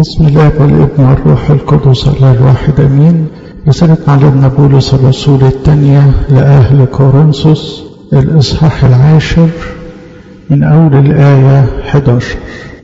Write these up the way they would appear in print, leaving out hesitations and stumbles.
بسم الله والابن والروح القدس الله الواحد امين. رسالة معلمنا بولس الرسول الثانية لأهل كورنثوس الإصحاح 10 من أول الآية 11.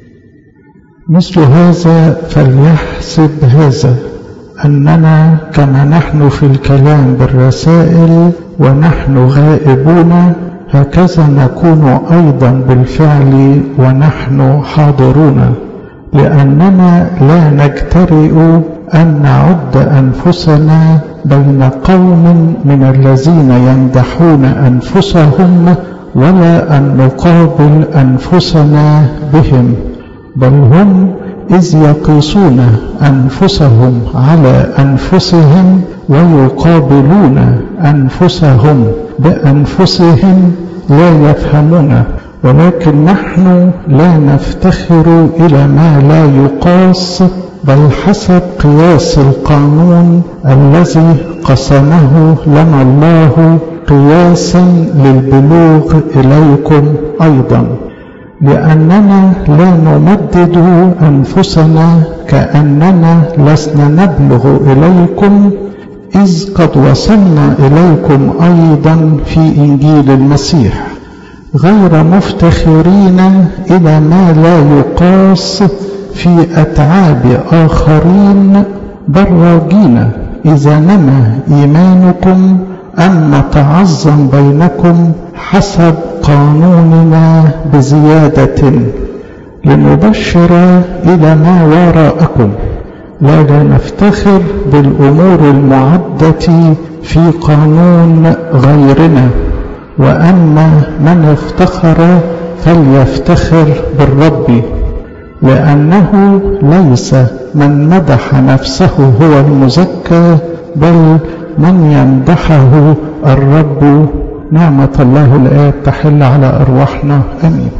مثل هذا فليحسب هذا أننا كما نحن في الكلام بالرسائل ونحن غائبون هكذا نكون أيضا بالفعل ونحن حاضرون، لأننا لا نجترئ أن نعد أنفسنا بين قوم من الذين يمدحون أنفسهم ولا أن نقابل أنفسنا بهم، بل هم إذ يقيسون أنفسهم على أنفسهم ويقابلون أنفسهم بأنفسهم لا يفهمون. ولكن نحن لا نفتخر إلى ما لا يقاس، بل حسب قياس القانون الذي قسمه لنا الله قياسا للبلوغ إليكم أيضا، لأننا لا نمدد أنفسنا كأننا لسنا نبلغ إليكم، إذ قد وصلنا إليكم أيضا في إنجيل المسيح، غير مفتخرين إلى ما لا يقاس في أتعاب آخرين، بل راجين إذا نمى إيمانكم أن نتعظم بينكم حسب قانوننا بزيادة، لنبشر إلى ما وراءكم، لا نفتخر بالأمور المعدة في قانون غيرنا، وأما من افتخر فليفتخر بالرب، لأنه ليس من مدح نفسه هو المزكى، بل من يمدحه الرب. نعمة الله الآب تحل على أرواحنا آمين.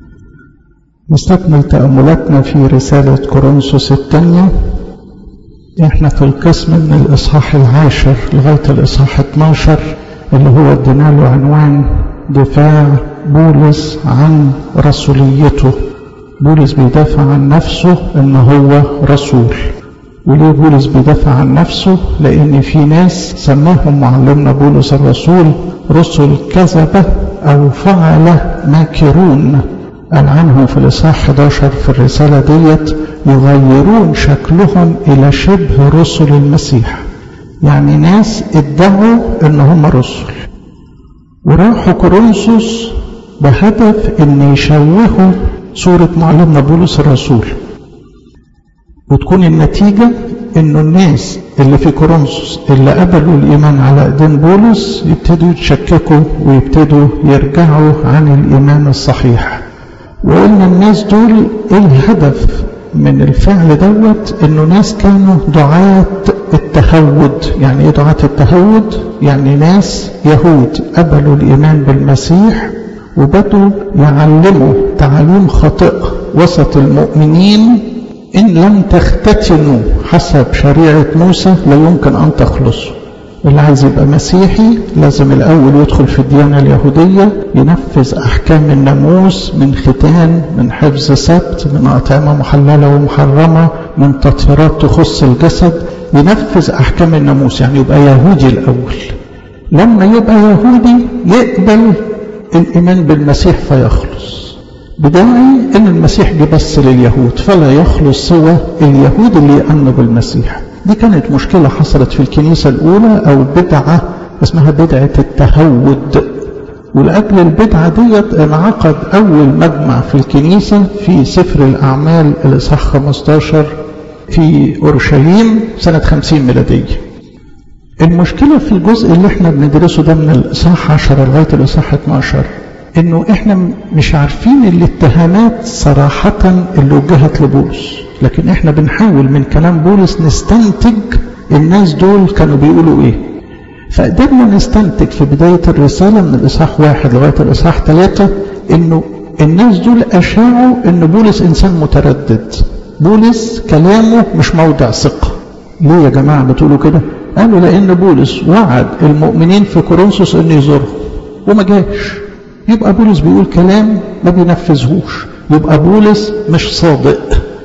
نستكمل تأملاتنا في رسالة كورنثوس الثانية. احنا في القسم من الإصحاح 10 لغاية الإصحاح 12 اللي هو ادينا له عنوان دفاع بولس عن رسوليته. بولس بيدافع عن نفسه ان هو رسول. وليه بولس بيدافع عن نفسه؟ لان في ناس سماهم معلمنا بولس الرسول رسل كذبة او فعل ماكرون. قال عنهم في الإصحاح 11 في الرسالة ديت يغيرون شكلهم الى شبه رسل المسيح، يعني ناس ادعوا ان هم رسل وراحوا كورنثوس بهدف ان يشوهوا صورة معلمنا بولس الرسول، وتكون النتيجة انه الناس اللي في كورنثوس اللي قبلوا الايمان على ايدين بولس يبتدوا يتشككوا ويبتدوا يرجعوا عن الايمان الصحيح. وقلنا الناس دول ايه الهدف من الفعل دوت؟ انه ناس كانوا دعاة التهود. يعني ايه دعاة التهود؟ يعني ناس يهود قبلوا الايمان بالمسيح وبدوا يعلموا تعاليم خاطئة وسط المؤمنين. إن لم تختتنوا حسب شريعة موسى لا يمكن أن تخلصوا. اللي عايز يبقى مسيحي لازم الأول يدخل في الديانة اليهودية، ينفذ أحكام الناموس من ختان، من حفظ سبت، من أطعمة محللة ومحرمة، من تطهيرات تخص الجسد، ينفذ أحكام الناموس، يعني يبقى يهودي الأول. لما يبقى يهودي يقبل الإيمان بالمسيح فيخلص. بداعي ان المسيح جه بس لليهود فلا يخلص سوى اليهود اللي يؤمنوا بالمسيح. دي كانت مشكلة حصلت في الكنيسة الأولى أو بدعة اسمها بدعة التهود. ولأجل البدعة ديت انعقد أول مجمع في الكنيسة في سفر الأعمال الإصحاح 15 في أورشليم سنة 50 ميلادية. المشكلة في الجزء اللي احنا بندرسه ده من الإصحاح 10 لغاية الإصحاح 12 انه احنا مش عارفين الاتهامات صراحة اللي وجهت لبولس، لكن احنا بنحاول من كلام بولس نستنتج الناس دول كانوا بيقولوا ايه. فقدرنا نستنتج في بداية الرسالة من الإصحاح 1 لغاية الإصحاح 3 انه الناس دول اشاعوا ان بولس انسان متردد، بولس كلامه مش موضع ثقة. ليه يا جماعة بتقولوا كده؟ قالوا لان بولس وعد المؤمنين في كورنثوس انه يزورهم وما جاش، يبقى بولس بيقول كلام ما بينفذهوش، يبقى بولس مش صادق.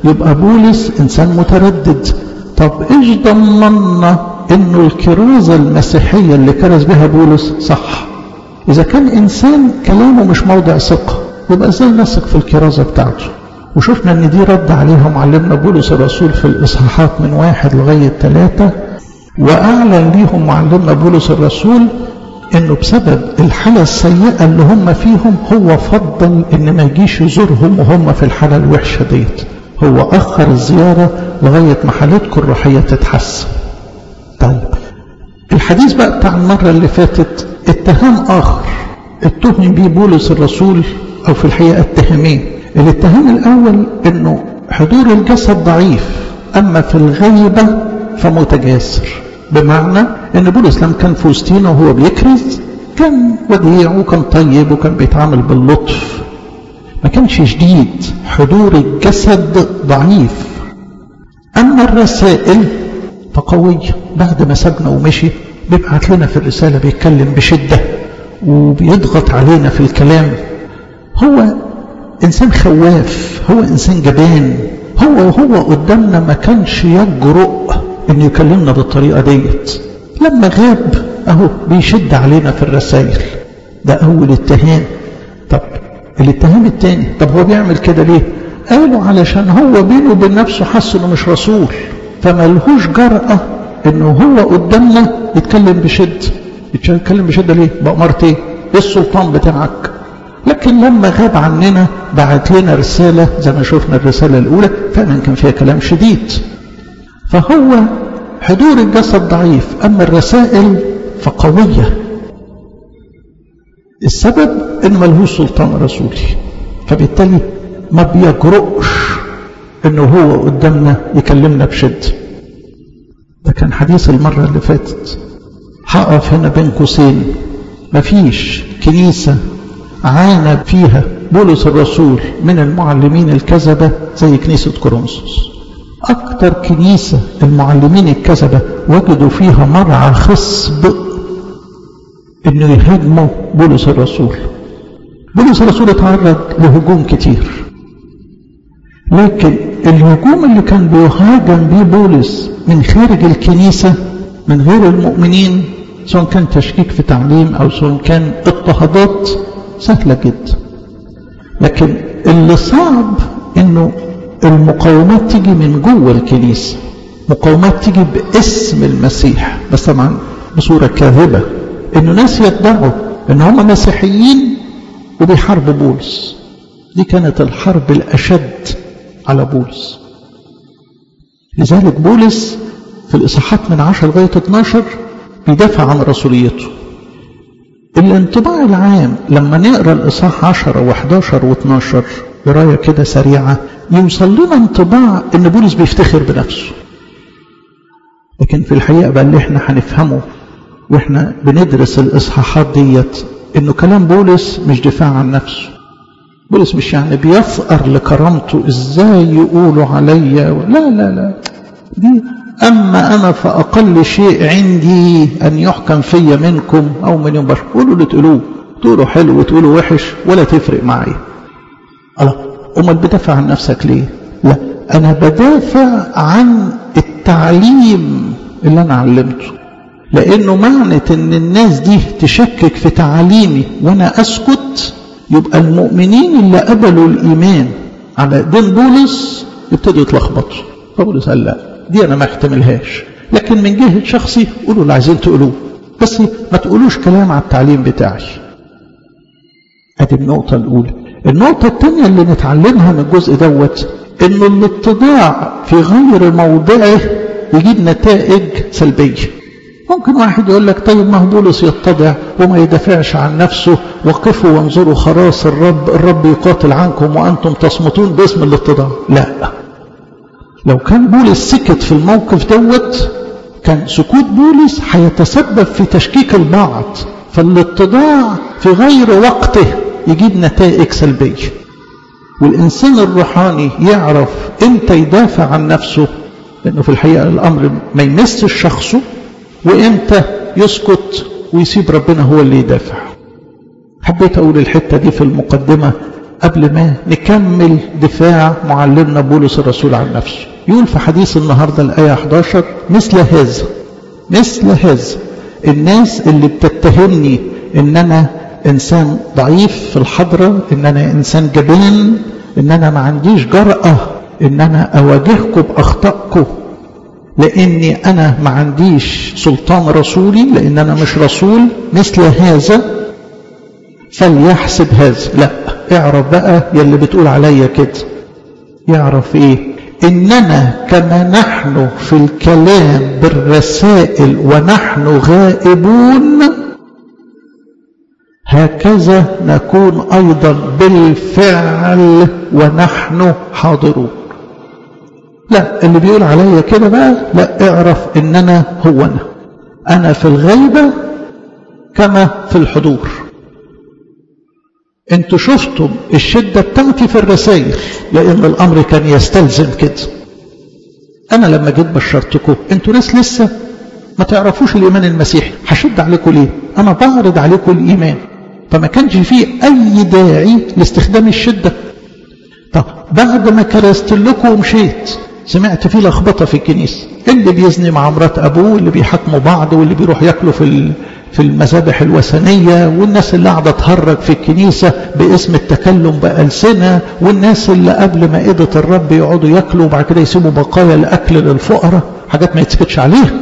يبقى بولس إنسان متردد. طب إيش ضمننا إنه الكرازة المسيحية اللي كرز بها بولس صح؟ إذا كان إنسان كلامه مش موضع ثقة يبقى إزاي نثق في الكرازة بتاعته؟ وشفنا إن دي رد عليها معلمنا بولس الرسول في الإصحاحات من 1 لغاية 3، وأعلن ليهم معلمنا بولس الرسول إنه بسبب الحالة السيئة اللي هم فيهم هو فضل إن ما يجيش يزورهم وهم في الحالة الوحشة ديت، هو أخر الزيارة لغاية ما حالتكم الروحية تتحسن. طيب الحديث بقى بتاع المرة اللي فاتت اتهام آخر اتهم بيه بولس الرسول، أو في الحقيقة اتهامين. الاتهام الأول إنه حضور الجسد ضعيف، أما في الغيبة فمتجاسر، بمعنى إن بولس لما كان في وسطينا وهو بيكرز كان وديع وكان طيب وكان بيتعامل باللطف، ما كانش شديد، حضور الجسد ضعيف. أما الرسائل فقوية، بعد ما سابنا ومشي بيبعت لنا في الرسالة بيتكلم بشدة وبيضغط علينا في الكلام. هو إنسان خواف، هو إنسان جبان، هو قدامنا ما كانش يجرؤ إنه يكلمنا بالطريقة ديت. لما غاب أهو بيشد علينا في الرسائل. ده أول اتهام. طب الاتهام الثاني، طب هو بيعمل كده ليه؟ قالوا علشان هو بينه وبين نفسه حس إنه مش رسول، فملهوش جرأة إنه هو قدامنا يتكلم بشد. يتكلم بشدة ليه؟ بأمارة إيه؟ السلطان بتاعك. لكن لما غاب عننا بعت لنا رسالة زي ما شفنا الرسالة الأولى فعلا كان فيها كلام شديد. فهو حضور الجسد ضعيف، أما الرسائل فقوية. السبب إنه ملهوش سلطان رسولي، فبالتالي ما بيجرؤش إنه هو قدامنا يكلمنا بشد. ده كان حديث المرة اللي فاتت. هقف هنا بين قوسين، مفيش كنيسة عانى فيها بولس الرسول من المعلمين الكذبة زي كنيسة كورنثوس. أكتر كنيسة المعلمين الكذبة وجدوا فيها مرعى خصب إنه يهاجموا بولس الرسول. بولس الرسول اتعرض لهجوم كتير، لكن الهجوم اللي كان بيهاجم بيه بولس من خارج الكنيسة من غير المؤمنين، سواء كان تشكيك في تعليم أو سواء كان اضطهادات، سهلة جدا. لكن اللي صعب إنه المقاومات تيجي من جوه الكنيسة، مقاومات تيجي باسم المسيح، بس طبعا بصورة كاذبة، إنه ناس يدعوا إن هم مسيحيين وبيحاربوا بولس. دي كانت الحرب الأشد على بولس. لذلك بولس في الإصحاحات من 10 لغاية 12 بيدافع عن رسوليته. الانطباع العام لما نقرأ الإصحاح 10 و11 و12 قراية كده سريعة يوصل لنا انطباع إن بولس بيفتخر بنفسه. لكن في الحقيقة بقى اللي احنا هنفهمه واحنا بندرس الإصحاحات ديت إنه كلام بولس مش دفاع عن نفسه. بولس مش يعني بيفقر لكرامته، ازاي يقولوا عليا، لا لا لا، دي أما أنا فأقل شيء عندي أن يحكم في منكم أو من يوم بشر. قولوا اللي تقولوه، تقولوا حلو وتقولوا وحش ولا تفرق معي. الله، أمال بدافع عن نفسك ليه؟ لا، أنا بدافع عن التعليم اللي أنا علمته. لأنه معنى أن الناس دي تشكك في تعليمي وأنا أسكت، يبقى المؤمنين اللي قبلوا الإيمان على دين بولس يبتدوا يتلخبطوا. فبولس قال لا، دي أنا ما احتملهاش. لكن من جهة شخصي قولوا اللي عايزين تقولوه، بس ما تقولوش كلام على التعليم بتاعي. ادي النقطة الأولى. النقطة الثانية اللي نتعلمها من الجزء دوت إنه الاتضاع في غير موضعه يجيب نتائج سلبية. ممكن واحد يقول لك طيب ما هو بولس يتضع وما يدافعش عن نفسه، وقفوا وانظروا خلاص الرب يقاتل عنكم وأنتم تصمتون باسم الاتضاع. لا، لو كان بولس سكت في الموقف دوت كان سكوت بولس هيتسبب في تشكيك البعض. فالاتضاع في غير وقته يجيب نتائج سلبية. والإنسان الروحاني يعرف امتى يدافع عن نفسه، لأنه في الحقيقة الأمر ما يمسش شخصه، وامتى يسكت ويسيب ربنا هو اللي يدافع. حبيت أقول الحتة دي في المقدمة قبل ما نكمل دفاع معلمنا بولس الرسول عن نفسه. يقول في حديث النهاردة الآية 11: مثل هذا الناس اللي بتتهمني ان انا انسان ضعيف في الحضرة، ان انا انسان جبان، ان انا ما عنديش جرأة ان انا اواجهكم باخطائكم لاني انا ما عنديش سلطان رسولي، لان انا مش رسول. مثل هذا فليحسب هذا. لا، اعرف بقى يلي بتقول عليا كده، يعرف ايه؟ اننا كما نحن في الكلام بالرسائل ونحن غائبون هكذا نكون ايضا بالفعل ونحن حاضرون. لا، اللي بيقول عليا كده بقى، لا، اعرف اننا هو انا في الغيبة كما في الحضور. انتوا شفتم الشدة بتاعتي في الرسائل لان الامر كان يستلزم كده. انا لما جيت بشرتكم انتوا ناس لسه ما تعرفوش الايمان المسيحي، هشد عليكم ليه؟ انا بعرض عليكم الايمان، فما كانش فيه اي داعي لاستخدام الشدة. طب بعد ما كرست لكم ومشيت سمعت فيه لخبطة في الكنيسة، اللي بيزني مع مرات ابوه، اللي بيحكموا بعض، واللي بيروح ياكلوا في المذابح الوثنية، والناس اللي قاعدة تهرج في الكنيسة باسم التكلم بألسنة، والناس اللي قبل مائدة الرب يقعدوا ياكلوا وبعد كده يسيبوا بقايا الأكل للفقراء، حاجات ما يتسكتش عليها.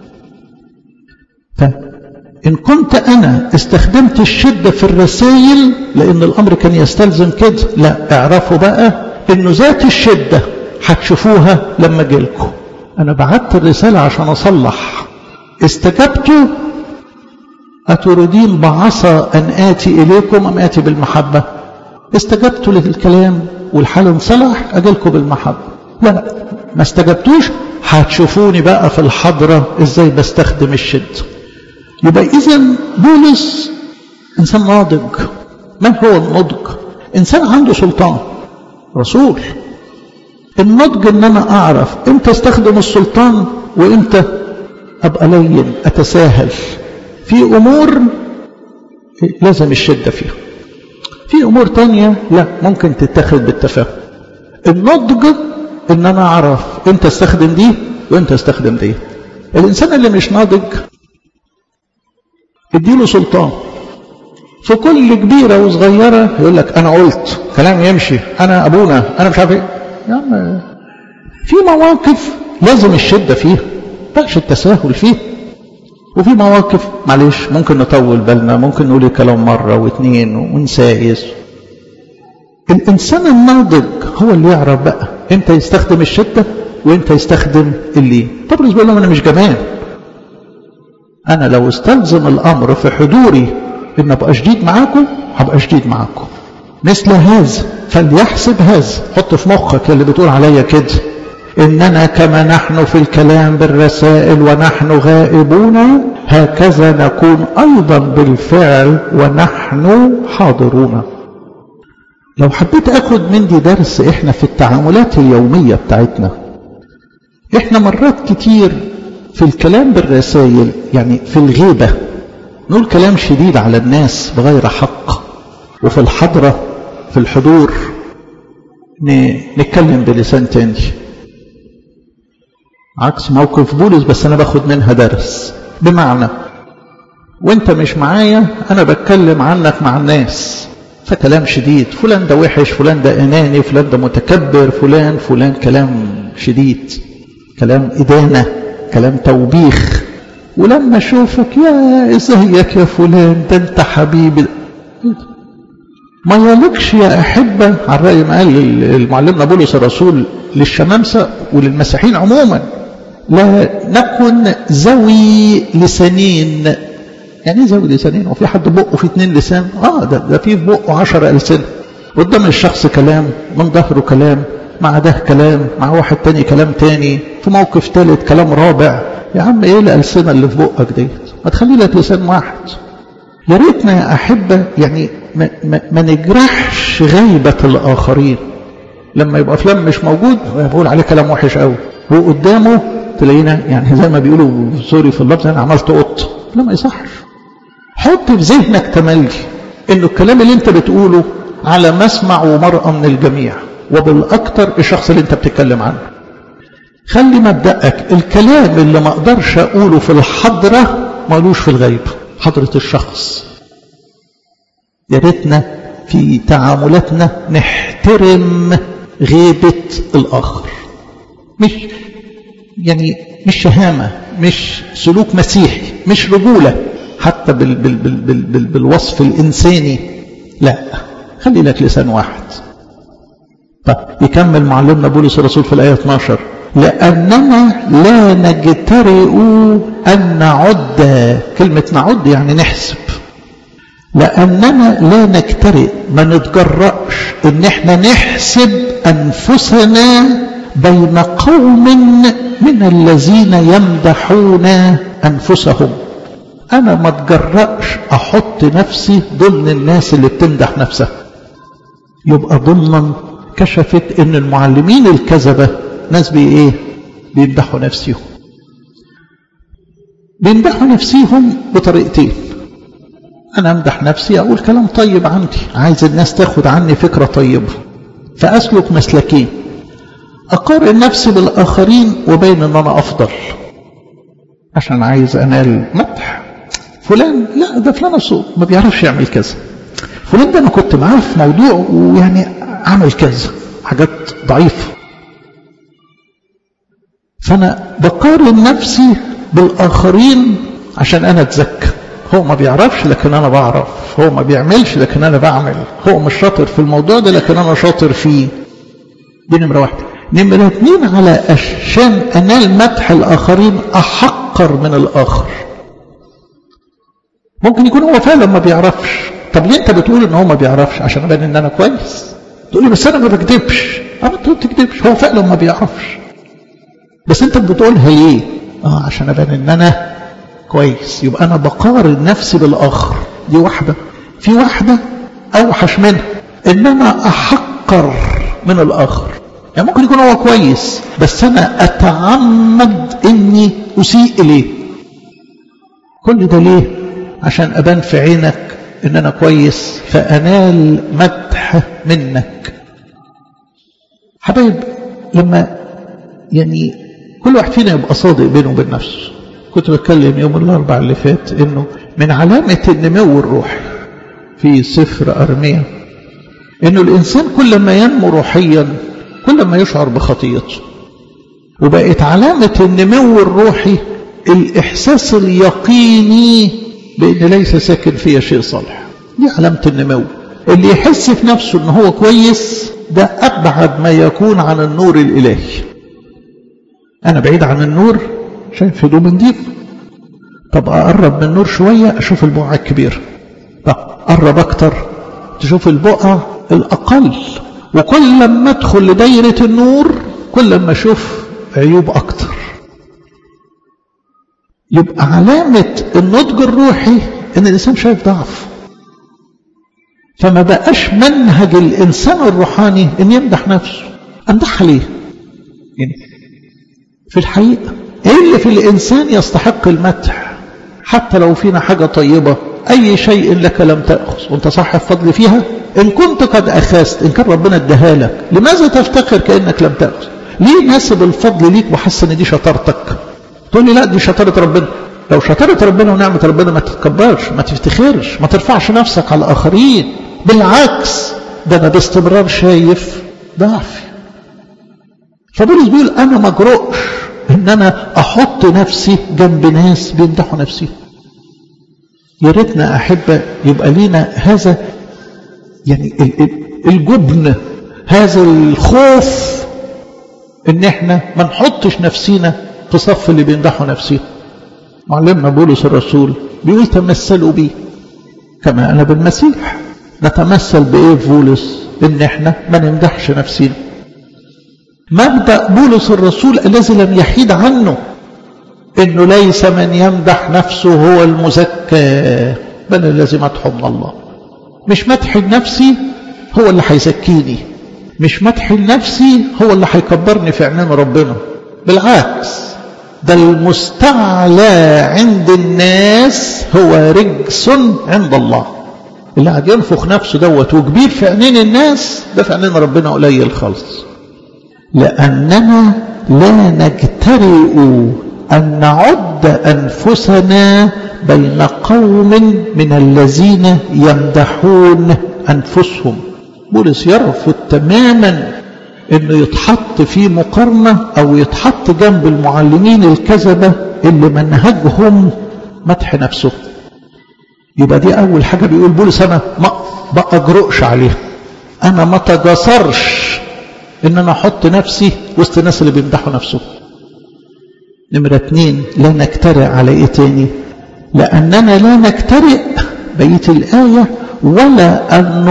فإن كنت أنا استخدمت الشدة في الرسائل لأن الأمر كان يستلزم كده، لا، اعرفوا بقى إنه ذات الشدة هتشوفوها لما جيلكم. أنا بعت الرسالة عشان أصلح، استجبتوا أتريدين بعصا أن آتي إليكم أم آتي بالمحبة؟ استجبتوا للكلام والحال انصلح، أجلكم بالمحبة. لا، ما استجبتوش، هتشوفوني بقى في الحضرة إزاي بستخدم الشد. يبقى إذن بولس إنسان ناضج. من هو النضج؟ إنسان عنده سلطان، رسول. النضج إن أنا أعرف إمتى استخدم السلطان وإمتى أبقى لين أتساهل. في أمور لازم الشدة فيها، في أمور تانية لا، ممكن تتخذ بالتفاهم. النضج إن أنا أعرف إمتى استخدم دي وإمتى استخدم دي. الإنسان اللي مش ناضج اديله سلطان في كل كبيرة وصغيرة يقول لك أنا قلت كلام يمشي، أنا أبونا، أنا مش عارف إيه. يعني في مواقف لازم الشدة فيها، مش التساهل فيه. وفي مواقف معلش ممكن نطول بالنا، ممكن نقول الكلام مرة واثنين ونسايس. الإنسان الناضج هو اللي يعرف بقى امتى يستخدم الشدة وامتى يستخدم اللين. طب بالنسبة لهم أنا مش جبان، أنا لو استلزم الأمر في حضوري إن أبقى شديد معاكم هبقى شديد معاكم. مثل هذا فليحسب هذا. حط في مخك اللي بتقول عليا كده، إننا كما نحن في الكلام بالرسائل ونحن غائبون هكذا نكون أيضا بالفعل ونحن حاضرون. لو حبيت أخذ من دي درس، إحنا في التعاملات اليومية بتاعتنا، إحنا مرات كتير في الكلام بالرسائل يعني في الغيبة نقول كلام شديد على الناس بغير حق، وفي الحضرة في الحضور نتكلم بلسان تاني. عكس موقف بولس، بس أنا باخد منها درس. بمعنى وانت مش معايا أنا بتكلم عنك مع الناس فكلام شديد، فلان ده وحش، فلان ده أناني، فلان ده متكبر، فلان كلام شديد، كلام إدانة، كلام توبيخ. ولما أشوفك يا ازيك يا فلان، ده انت حبيبي، ما يليقش يا أحبة على رأي ما قال المعلمنا بولس الرسول للشمامسة وللمسيحيين عموما، لا نكن ذوي لسانين. يعني ايه ذوي لسانين؟ وفي حد بقه في 2 لسان؟ ده في بقه 10 ألسنة. قدام الشخص كلام، من ظهره كلام، مع ده كلام، مع واحد تاني كلام تاني، في موقف ثالث كلام رابع. يا عم ايه الألسنة اللي في بقك ديت؟ ما تخلي لك لسان واحد. يا ريتنا يا أحبة يعني ما نجرحش غيبة الآخرين. لما يبقى فلان مش موجود بقول عليه كلام وحش قوي، وقدامه تلاقينا يعني زي ما بيقولوا سوري في اللفظ، انا عملت قط. لا، ما يصحش. حط في ذهنك تملي انه الكلام اللي انت بتقوله على مسمع ومرأة من الجميع، وبالأكثر الشخص اللي انت بتتكلم عنه. خلي مبدأك الكلام اللي ما اقدرش اقوله في الحضرة مالوش في الغيب، حضرة الشخص. يا ريتنا في تعاملاتنا نحترم غيبة الآخر، مش شهامة، مش سلوك مسيحي، مش رجولة حتى بالوصف الإنساني، لا، خلي لك لسان واحد. طيب يكمل معلمنا بولس الرسول في الآية 12: لأننا لا نجترئ أن نعد. كلمة نعد يعني نحسب. لأننا لا نجترئ، ما نتجرأش ان احنا نحسب أنفسنا بين قوم من الذين يمدحون أنفسهم. أنا ما اتجرأش أحط نفسي ضمن الناس اللي بتمدح نفسها. يبقى ضمنا كشفت ان المعلمين الكذبة ناس بيمدحوا نفسهم. بيمدحوا نفسهم بطريقتين. أنا أمدح نفسي، أقول كلام طيب عندي، عايز الناس تاخد عني فكرة طيبة، فأسلك مسلكين: أقارن نفسي بالآخرين وبين أن أنا أفضل عشان عايز أنال مدح. فلان، لا ده فلان الصوت ما بيعرفش يعمل كذا، فلان ده أنا كنت معاه في موضوع ويعني عمل كذا، حاجات ضعيفة. فأنا بقارن نفسي بالآخرين عشان أنا أتزكى. هو ما بيعرفش لكن أنا بعرف، هو ما بيعملش لكن أنا بعمل، هو مش شاطر في الموضوع ده لكن أنا شاطر فيه. دي نمرة واحدة. نمرة 2: على عشان أنال مدح الآخرين أحقر من الآخر. ممكن يكون هو فعلا ما بيعرفش. طب ليه أنت بتقول إن هو ما بيعرفش؟ عشان أبان إن أنا كويس. تقول لي بس أنا ما بكذبش. أنت ما بتكذبش، هو فعلا ما بيعرفش، بس أنت بتقولها ليه؟ عشان أبان إن أنا كويس. يبقى أنا بقارن نفسي بالآخر. دي واحدة. في واحدة أوحش منها، إن أنا أحقر من الآخر. يعني ممكن يكون هو كويس بس أنا أتعمد إني أسيء إليه. كل ده ليه؟ عشان أبان في عينك إن أنا كويس فأنال مدح منك. حبايب، لما كل واحد فينا يبقى صادق بينه وبين نفسه. كنت بتكلم يوم الأربعاء اللي فات إنه من علامة النمو الروحي في سفر أرميا إنه الإنسان كل ما ينمو روحيا كل ما يشعر بخطيئته. وبقت علامة النمو الروحي الإحساس اليقيني بأن ليس ساكن فيها شيء صالح. دي علامة النمو. اللي يحس في نفسه إنه هو كويس ده أبعد ما يكون عن النور الإلهي. أنا بعيد عن النور، شايف هدوم نضيف. طب أقرب من النور شوية أشوف البقعة الكبيرة. طب أقرب أكتر تشوف البقعة الأقل. وكل ما أدخل لدايرة النور كل ما أشوف عيوب أكتر. يبقى علامة النضج الروحي إن الإنسان شايف ضعف. فما بقاش منهج الإنسان الروحاني إن يمدح نفسه. أمدحها ليه؟ في الحقيقة إيه اللي في الإنسان يستحق المدح؟ حتى لو فينا حاجة طيبة، أي شيء لك لم تأخذ وأنت صاحب فضل فيها. إن كنت قد أخذت، إن كان ربنا اداها لك، لماذا تفتخر كأنك لم تأخذ؟ ليه ناسب الفضل ليك وحس إن دي شطارتك؟ تقول لي لا دي شطارة ربنا. لو شطارة ربنا ونعمة ربنا ما تتكبرش، ما تفتخرش، ما ترفعش نفسك على الآخرين. بالعكس، ده أنا باستمرار شايف ضعفي. فبولس بيقول أنا ما اجرؤش إن أنا أحط نفسي جنب ناس بيمدحوا نفسي. يا ريتنا أحب يبقى لينا هذا الجبن، هذا الخوف إن احنا ما نحطش نفسينا في صف اللي بيمدحوا نفسيهم. معلمنا بولس الرسول بيقول تمثلوا بي كما أنا بالمسيح. نتمثل بإيه في بولس؟ إن احنا ما نمدحش نفسينا. مبدأ بولس الرسول الذي لم يحيد عنه إنه ليس من يمدح نفسه هو المزكى، بل الذي مدحه من الله. مش مدح نفسي هو اللي هيزكيني، مش مدح نفسي هو اللي هيكبرني في عينين ربنا. بالعكس، ده المستعلى عند الناس هو رجس عند الله. اللي قاعد ينفخ نفسه دوت وكبير في عينين الناس، ده في عينين ربنا قليل خالص. لأننا لا نجترئ أن نعد أنفسنا بين قوم من الذين يمدحون أنفسهم. بولس يرفض تماما أنه يتحط في مقارنة أو يتحط جنب المعلمين الكذبة اللي منهجهم مدح نفسه. يبقى دي أول حاجة بيقول بولس أنا ما أجرؤش عليها، أنا ما تجسرش إن أنا أحط نفسي وسط الناس اللي بيمدحوا نفسهم. نمرة 2 لا نجترئ على إيه تاني؟ لأننا لا نجترئ بقية الآية ولا أن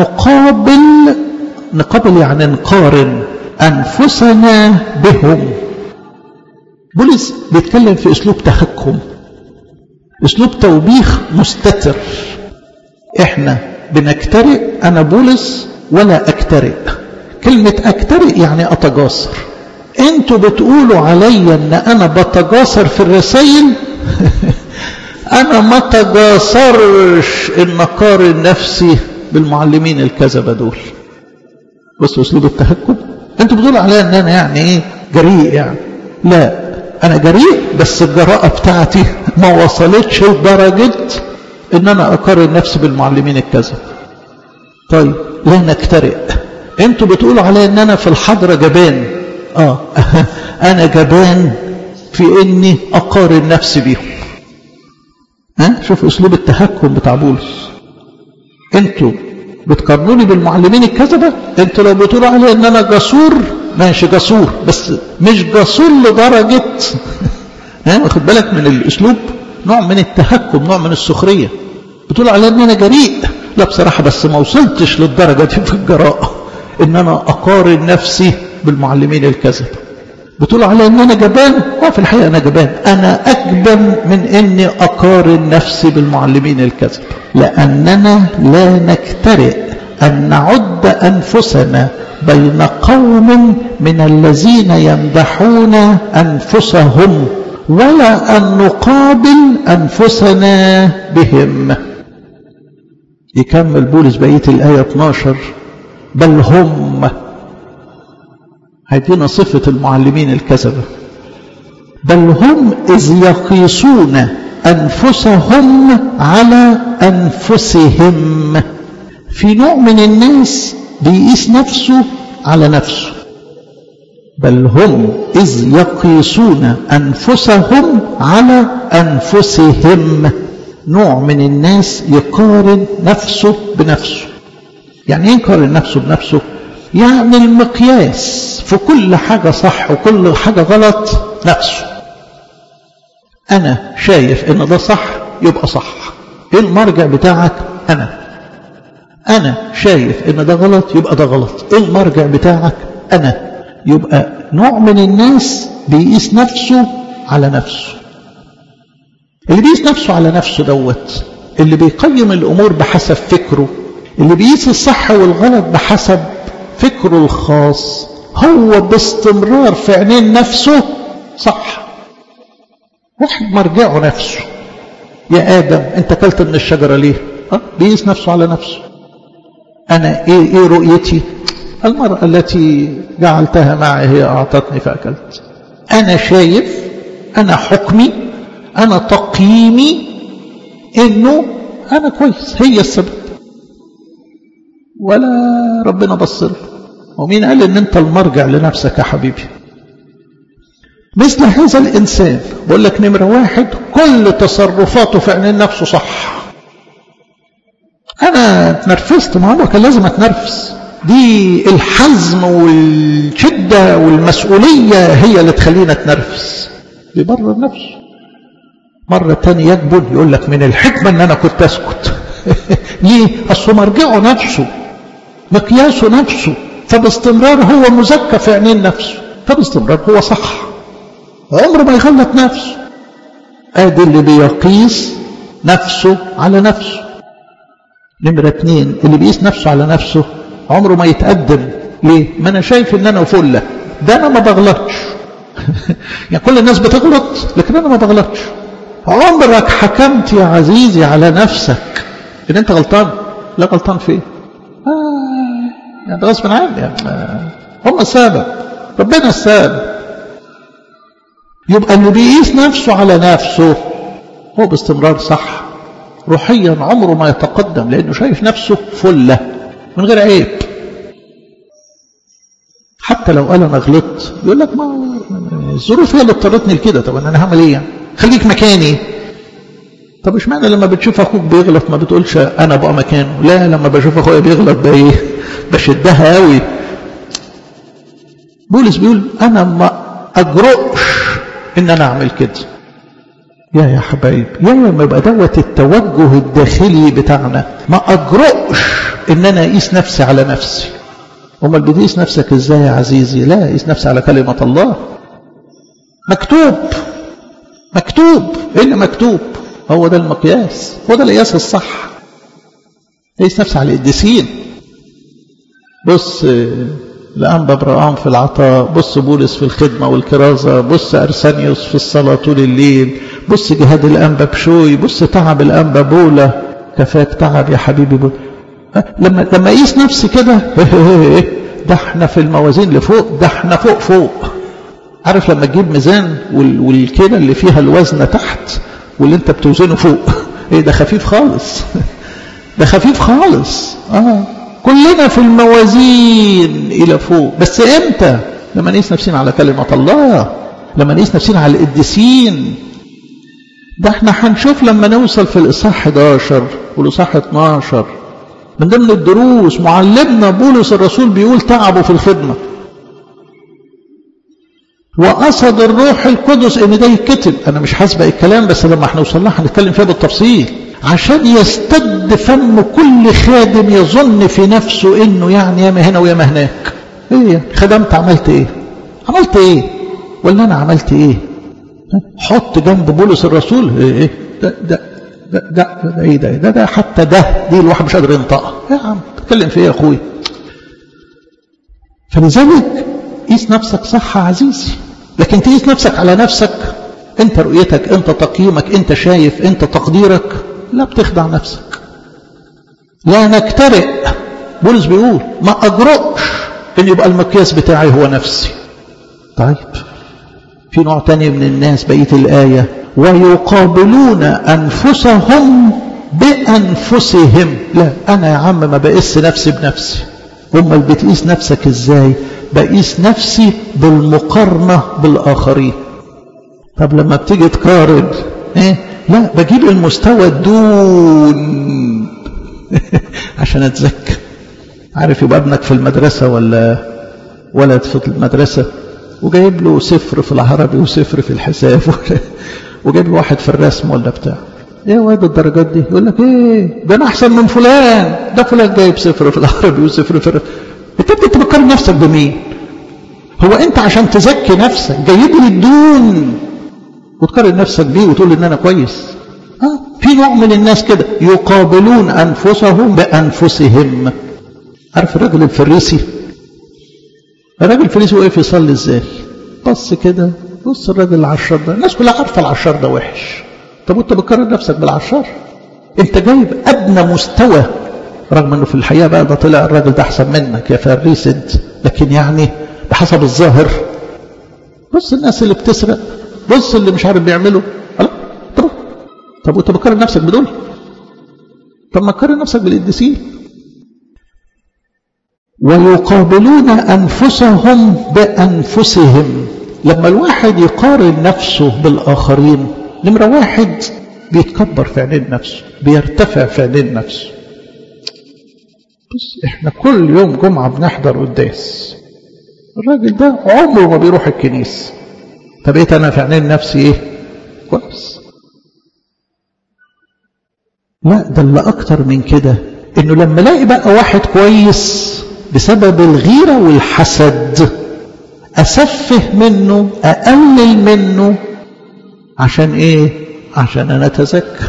نقابل يعني نقارن أنفسنا بهم. بولس بيتكلم في أسلوب تحكم، أسلوب توبيخ مستتر. إحنا بنجترئ، أنا بولس ولا أجترئ. كلمة أجترئ يعني أتجاسر. أنتوا بتقولوا علي أن أنا بتجاسر في الرسائل أنا ما تجاسرش إن أقارن نفسي بالمعلمين الكذبة دول. بس أسلوب التحكم. أنتوا بتقولوا علي أن أنا يعني إيه جريء يعني. لا، أنا جريء بس الجراءة بتاعتي ما وصلتش لدرجة إن أنا أقارن نفسي بالمعلمين الكذب. طيب لا نجترئ. أنتوا بتقولوا علي أن أنا في الحضرة جبان. أنا جبان في إني أقارن نفسي بيهم. شوف أسلوب التحكم بتاع بولس. أنتوا بتقارنوني بالمعلمين الكذبة. أنتوا لو بتقولوا علي أن أنا جسور ماشي جسور، بس مش جسور لدرجة واخد بالك من الأسلوب؟ نوع من التهكم، نوع من السخرية. بتقول على أن أنا جريء، لا بصراحة بس ما وصلتش للدرجة دي في الجراءة إن أنا أقارن نفسي بالمعلمين الكذب. بتقول على أن أنا جبان، في الحقيقة أنا جبان، أنا أجبن من أني أقارن نفسي بالمعلمين الكذب. لأننا لا نجترئ أن نعد أنفسنا بين قوم من الذين يمدحون أنفسهم ولا أن نقابل أنفسنا بهم. يكمل بولس بقية الآية 12 بل هم، هيدينا صفة المعلمين الكذبة. بل هم إذ يقيسون أنفسهم على أنفسهم. في نوع من الناس بيقيس نفسه على نفسه. بل هم إذ يقيسون أنفسهم على أنفسهم. نوع من الناس يقارن نفسه بنفسه. يعني ايه يقارن نفسه بنفسه؟ يعني المقياس في كل حاجة صح وكل حاجة غلط نفسه. أنا شايف إن ده صح يبقى صح. إيه المرجع بتاعك؟ أنا شايف إن ده غلط يبقى ده غلط. إيه المرجع بتاعك؟ أنا. يبقى نوع من الناس بيقيس نفسه على نفسه. اللي بيقيس نفسه على نفسه دوت اللي بيقيم الأمور بحسب فكره، اللي بيقيس الصح والغلط بحسب فكره الخاص، هو باستمرار في عينين نفسه صح. واحد مرجعه نفسه. يا آدم أنت أكلت من الشجرة ليه؟ بيقيس نفسه على نفسه. أنا إيه رؤيتي؟ المرأة التي جعلتها معي هي أعطتني فأكلت. أنا شايف، أنا حكمي، أنا تقييمي إنه أنا كويس، هي السبب. ولا ربنا بصر. ومين قال إن أنت المرجع لنفسك يا حبيبي؟ مثل هذا الإنسان بقول لك نمرة 1 كل تصرفاته في عينين نفسه صح. أنا اتنرفزت، ما هو كان لازم اتنرفز. دي الحزم والشدة والمسؤولية هي اللي تخلينا اتنرفز. بيبرر نفسه. مرة تانية يكبر يقول لك من الحكمة ان انا كنت اسكت. ليه؟ اصله مرجعه نفسه، مقياسه نفسه، فباستمرار هو مزكى في عينين نفسه، فباستمرار هو صح، عمره ما يغلط نفسه. ادي اللي بيقيس نفسه على نفسه. نمرة 2 اللي بيقيس نفسه على نفسه عمره ما يتقدم. ليه؟ ما انا شايف ان انا فله، ده انا ما بغلطش. يعني كل الناس بتغلط لكن انا ما بغلطش. عمرك حكمت يا عزيزي على نفسك ان انت غلطان؟ لا غلطان فيه يعني غصب عني يعني هم السبب، ربنا السبب. يبقى اللي بيقيس نفسه على نفسه هو باستمرار صح روحيا، عمره ما يتقدم، لأنه شايف نفسه فلة من غير عيب. حتى لو قال أنا غلطت يقول لك ما الظروف هي اللي اضطرتني لكده، طب أنا هعمل إيه يعني؟ خليك مكاني. طب إيش معنى لما بتشوف أخوك بيغلط ما بتقولش أنا بقى مكانه؟ لا، لما بشوف أخويا بيغلط بإيه؟ بشدها قوي. بولس بيقول أنا ما أجرؤش إن أنا أعمل كده. يا حبايب، ما يبقى دوت التوجه الداخلي بتاعنا، ما أجرؤش إن أنا أقيس نفسي على نفسي. امال بتقيس نفسك ازاي يا عزيزي؟ لا، قيس نفسي على كلمة الله. مكتوب ايه اللي مكتوب؟ هو ده المقياس، هو ده القياس الصح. قيس نفسي على القديسين. بص الأنبا برقام في العطاء، بص بولس في الخدمة والكرازة، بص أرسانيوس في الصلاة طول الليل، بص جهاد الأنبا بشوي، بص تعب الأنبا بولا، كفاك تعب يا حبيبي بولا. لما اقيس نفسي كده ده احنا في الموازين لفوق، ده احنا فوق. عارف لما تجيب ميزان والكيله اللي فيها الوزن تحت واللي انت بتوزنه فوق، ايه ده خفيف خالص. ده خفيف خالص. كلنا في الموازين الى فوق، بس امتى؟ لما نقيس نفسنا على كلمة الله، لما نقيس نفسنا على القديسين. ده احنا هنشوف لما نوصل في الإصحاح 11 والإصحاح 12 من ضمن الدروس معلمنا بولس الرسول بيقول تعبوا في الخدمة، وقصد الروح القدس ان ده يتكتب. انا مش هسبق الكلام، بس لما هنوصل لها هنتكلم فيها بالتفصيل، عشان يستد فم كل خادم يظن في نفسه انه يعني ياما هنا وياما هناك. ايه خدمت؟ عملت ايه ولا انا عملت ايه؟ حط جنب بولس الرسول ايه ده حتى دي الواحد مش قادر ينطقها. يا عم تتكلم في ايه يا اخوي؟ فلذلك قيس نفسك صح يا عزيزي، لكن تقيس نفسك على نفسك، انت رؤيتك، انت تقييمك، انت شايف، انت تقديرك، لا بتخدع نفسك. لا نكترئ. بولس بيقول ما اجرؤش ان يبقى المقياس بتاعي هو نفسي. طيب في نوع تاني من الناس بقية الآية ويقابلون أنفسهم بأنفسهم. لا أنا يا عم ما بقيس نفسي بنفسي. أمال بتقيس نفسك إزاي؟ بقيس نفسي بالمقارنة بالآخرين. طب لما بتيجي تقارن لا بجيب المستوى الدون عشان أتذكر. عارف يبقى ابنك في المدرسة ولا ولد في المدرسة وجايب له 0 في العربي و0 في الحساب وجايب له 1 في الرسم ولا بتاع، ايه واد الدرجات دي؟ يقول لك ايه ده انا احسن من فلان، ده فلان جايب 0 في العربي و0 في الرسم. انت بتقارن نفسك بمين؟ هو انت عشان تزكي نفسك جايب لي الدون وتقارن نفسك بيه وتقول ان انا كويس؟ في نوع من الناس كده يقابلون انفسهم بانفسهم. عارف الراجل الفريسي؟ الراجل الفريسي وقف يصلي ازاي؟ بص كده، بص الراجل العشار ده، الناس كلها عارفه العشار ده وحش. طب وانت بتقارن نفسك بالعشار؟ انت جايب ادنى مستوى، رغم انه في الحقيقه بقى ده طلع الراجل ده احسن منك يا فريسي انت، لكن يعني بحسب الظاهر. بص الناس اللي بتسرق، بص اللي مش عارف بيعملوا. طب وانت بتقارن نفسك بدول؟ طب ما تقارن نفسك بالقديسين. ويقابلون أنفسهم بأنفسهم. لما الواحد يقارن نفسه بالآخرين، نمرة 1 بيتكبر في عينين نفسه، بيرتفع في عينين نفسه. بص احنا كل يوم جمعة بنحضر قداس، الراجل ده عمره ما بيروح الكنيسة. فبقيت أنا في عينين نفسي ايه؟ كويس. لا ده اللي أكتر من كده، إنه لما الاقي بقى واحد كويس بسبب الغيرة والحسد أسفه منه، أقلل منه. عشان إيه؟ عشان أنا أتزكى.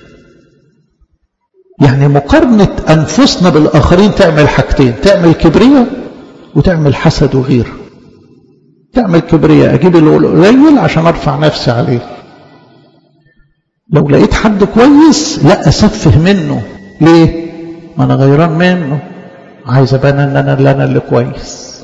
يعني مقارنة أنفسنا بالآخرين تعمل حاجتين، تعمل كبرية وتعمل حسد وغيرة. تعمل كبرية، أجيب القليل عشان أرفع نفسي عليه. لو لقيت حد كويس لا أسفه منه. ليه؟ ما أنا غيران منه، عايز أبان أن أنا اللي كويس.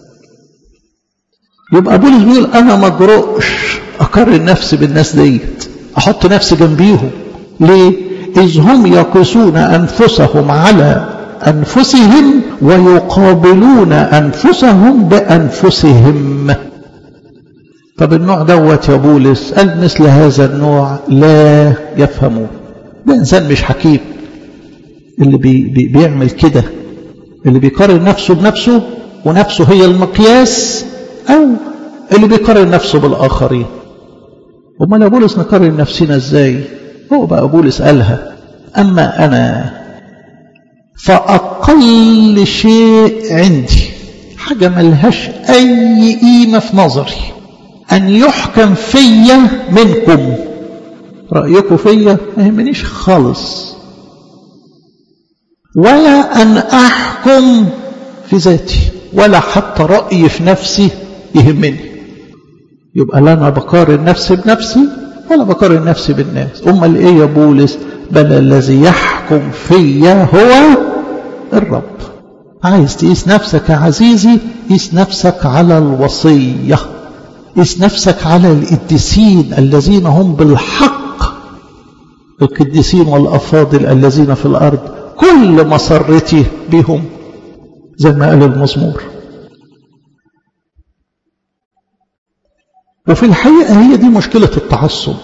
يبقى بولس بيقول أنا ما أجرؤش أقارن نفسي بالناس ديت، أحط نفسي جنبيهم. ليه؟ إذ هم يقيسون أنفسهم على أنفسهم ويقابلون أنفسهم بأنفسهم. طب النوع دوت يا بولس، قال مثل هذا النوع لا يفهمون. ده إنسان مش حكيم اللي بيعمل كده، اللي بيقارن نفسه بنفسه ونفسه هي المقياس، أو اللي بيقارن نفسه بالآخرين. وما لا بولس نقارن نفسنا ازاي؟ هو بقى بولس قالها أما أنا فأقل شيء عندي، حاجة ملهاش أي قيمة في نظري، أن يحكم فيا منكم. رأيكم فيا ما يهمنيش خالص، ولا أن أحكم في ذاتي، ولا حتى رأيي في نفسي يهمني. يبقى لا أنا بقارن نفسي بنفسي ولا بقارن نفسي بالناس. أمال إيه يا بولس؟ بل الذي يحكم فيا هو الرب. عايز تقيس نفسك يا عزيزي، قيس نفسك على الوصية، قيس نفسك على القديسين الذين هم بالحق القديسين والأفاضل الذين في الأرض، كل مسرتي بهم زي ما قال المزمور. وفي الحقيقة هي دي مشكلة التعصب.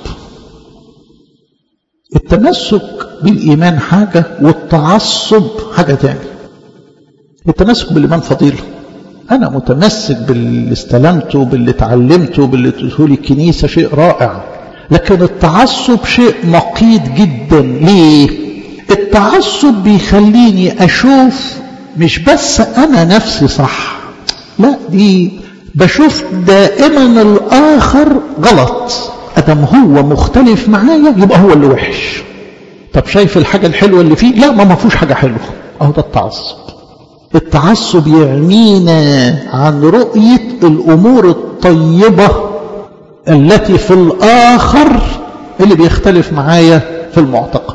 التمسك بالإيمان حاجة والتعصب حاجة تانية. التمسك بالإيمان فضيلة، أنا متمسك باللي استلمته، باللي اتعلمته، باللي تقولي الكنيسة، شيء رائع. لكن التعصب شيء مقيت جدا. ليه؟ التعصب بيخليني أشوف مش بس أنا نفسي صح، لا، دي بشوف دائما الآخر غلط. أدم هو مختلف معايا يبقى هو اللي وحش. طب شايف الحاجة الحلوة اللي فيه؟ لا، ما فيهوش حاجة حلوة. أهو ده التعصب. التعصب يعنينا عن رؤية الأمور الطيبة التي في الآخر اللي بيختلف معايا في المعتقد.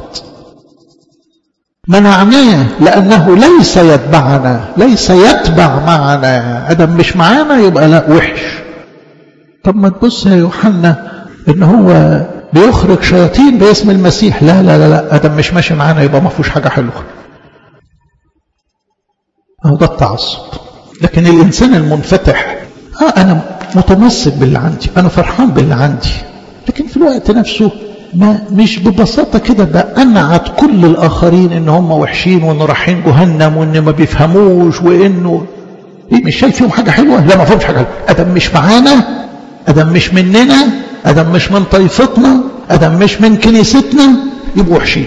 منعناه لأنه ليس يتبعنا، ليس يتبع معنا. أدم مش معانا يبقى لا، وحش. طب ما تبص يا يوحنا إن هو بيخرج شياطين باسم المسيح. لا لا لا لا، أدم مش ماشي معانا يبقى ما فيهوش حاجة حلوة. أهو ده التعصب. لكن الإنسان المنفتح، أنا متمسك باللي عندي، أنا فرحان باللي عندي، لكن في الوقت نفسه ما مش ببساطة كده بأنعت كل الآخرين إن هم وحشين وإنه رايحين جهنم وإن ما بيفهموش وإنه مش شايف فيهم حاجة حلوة. لا، ما فيهمش حاجة حلوة. أدم مش معانا، أدم مش مننا، أدم مش من طائفتنا، أدم مش من كنيستنا، يبقوا وحشين.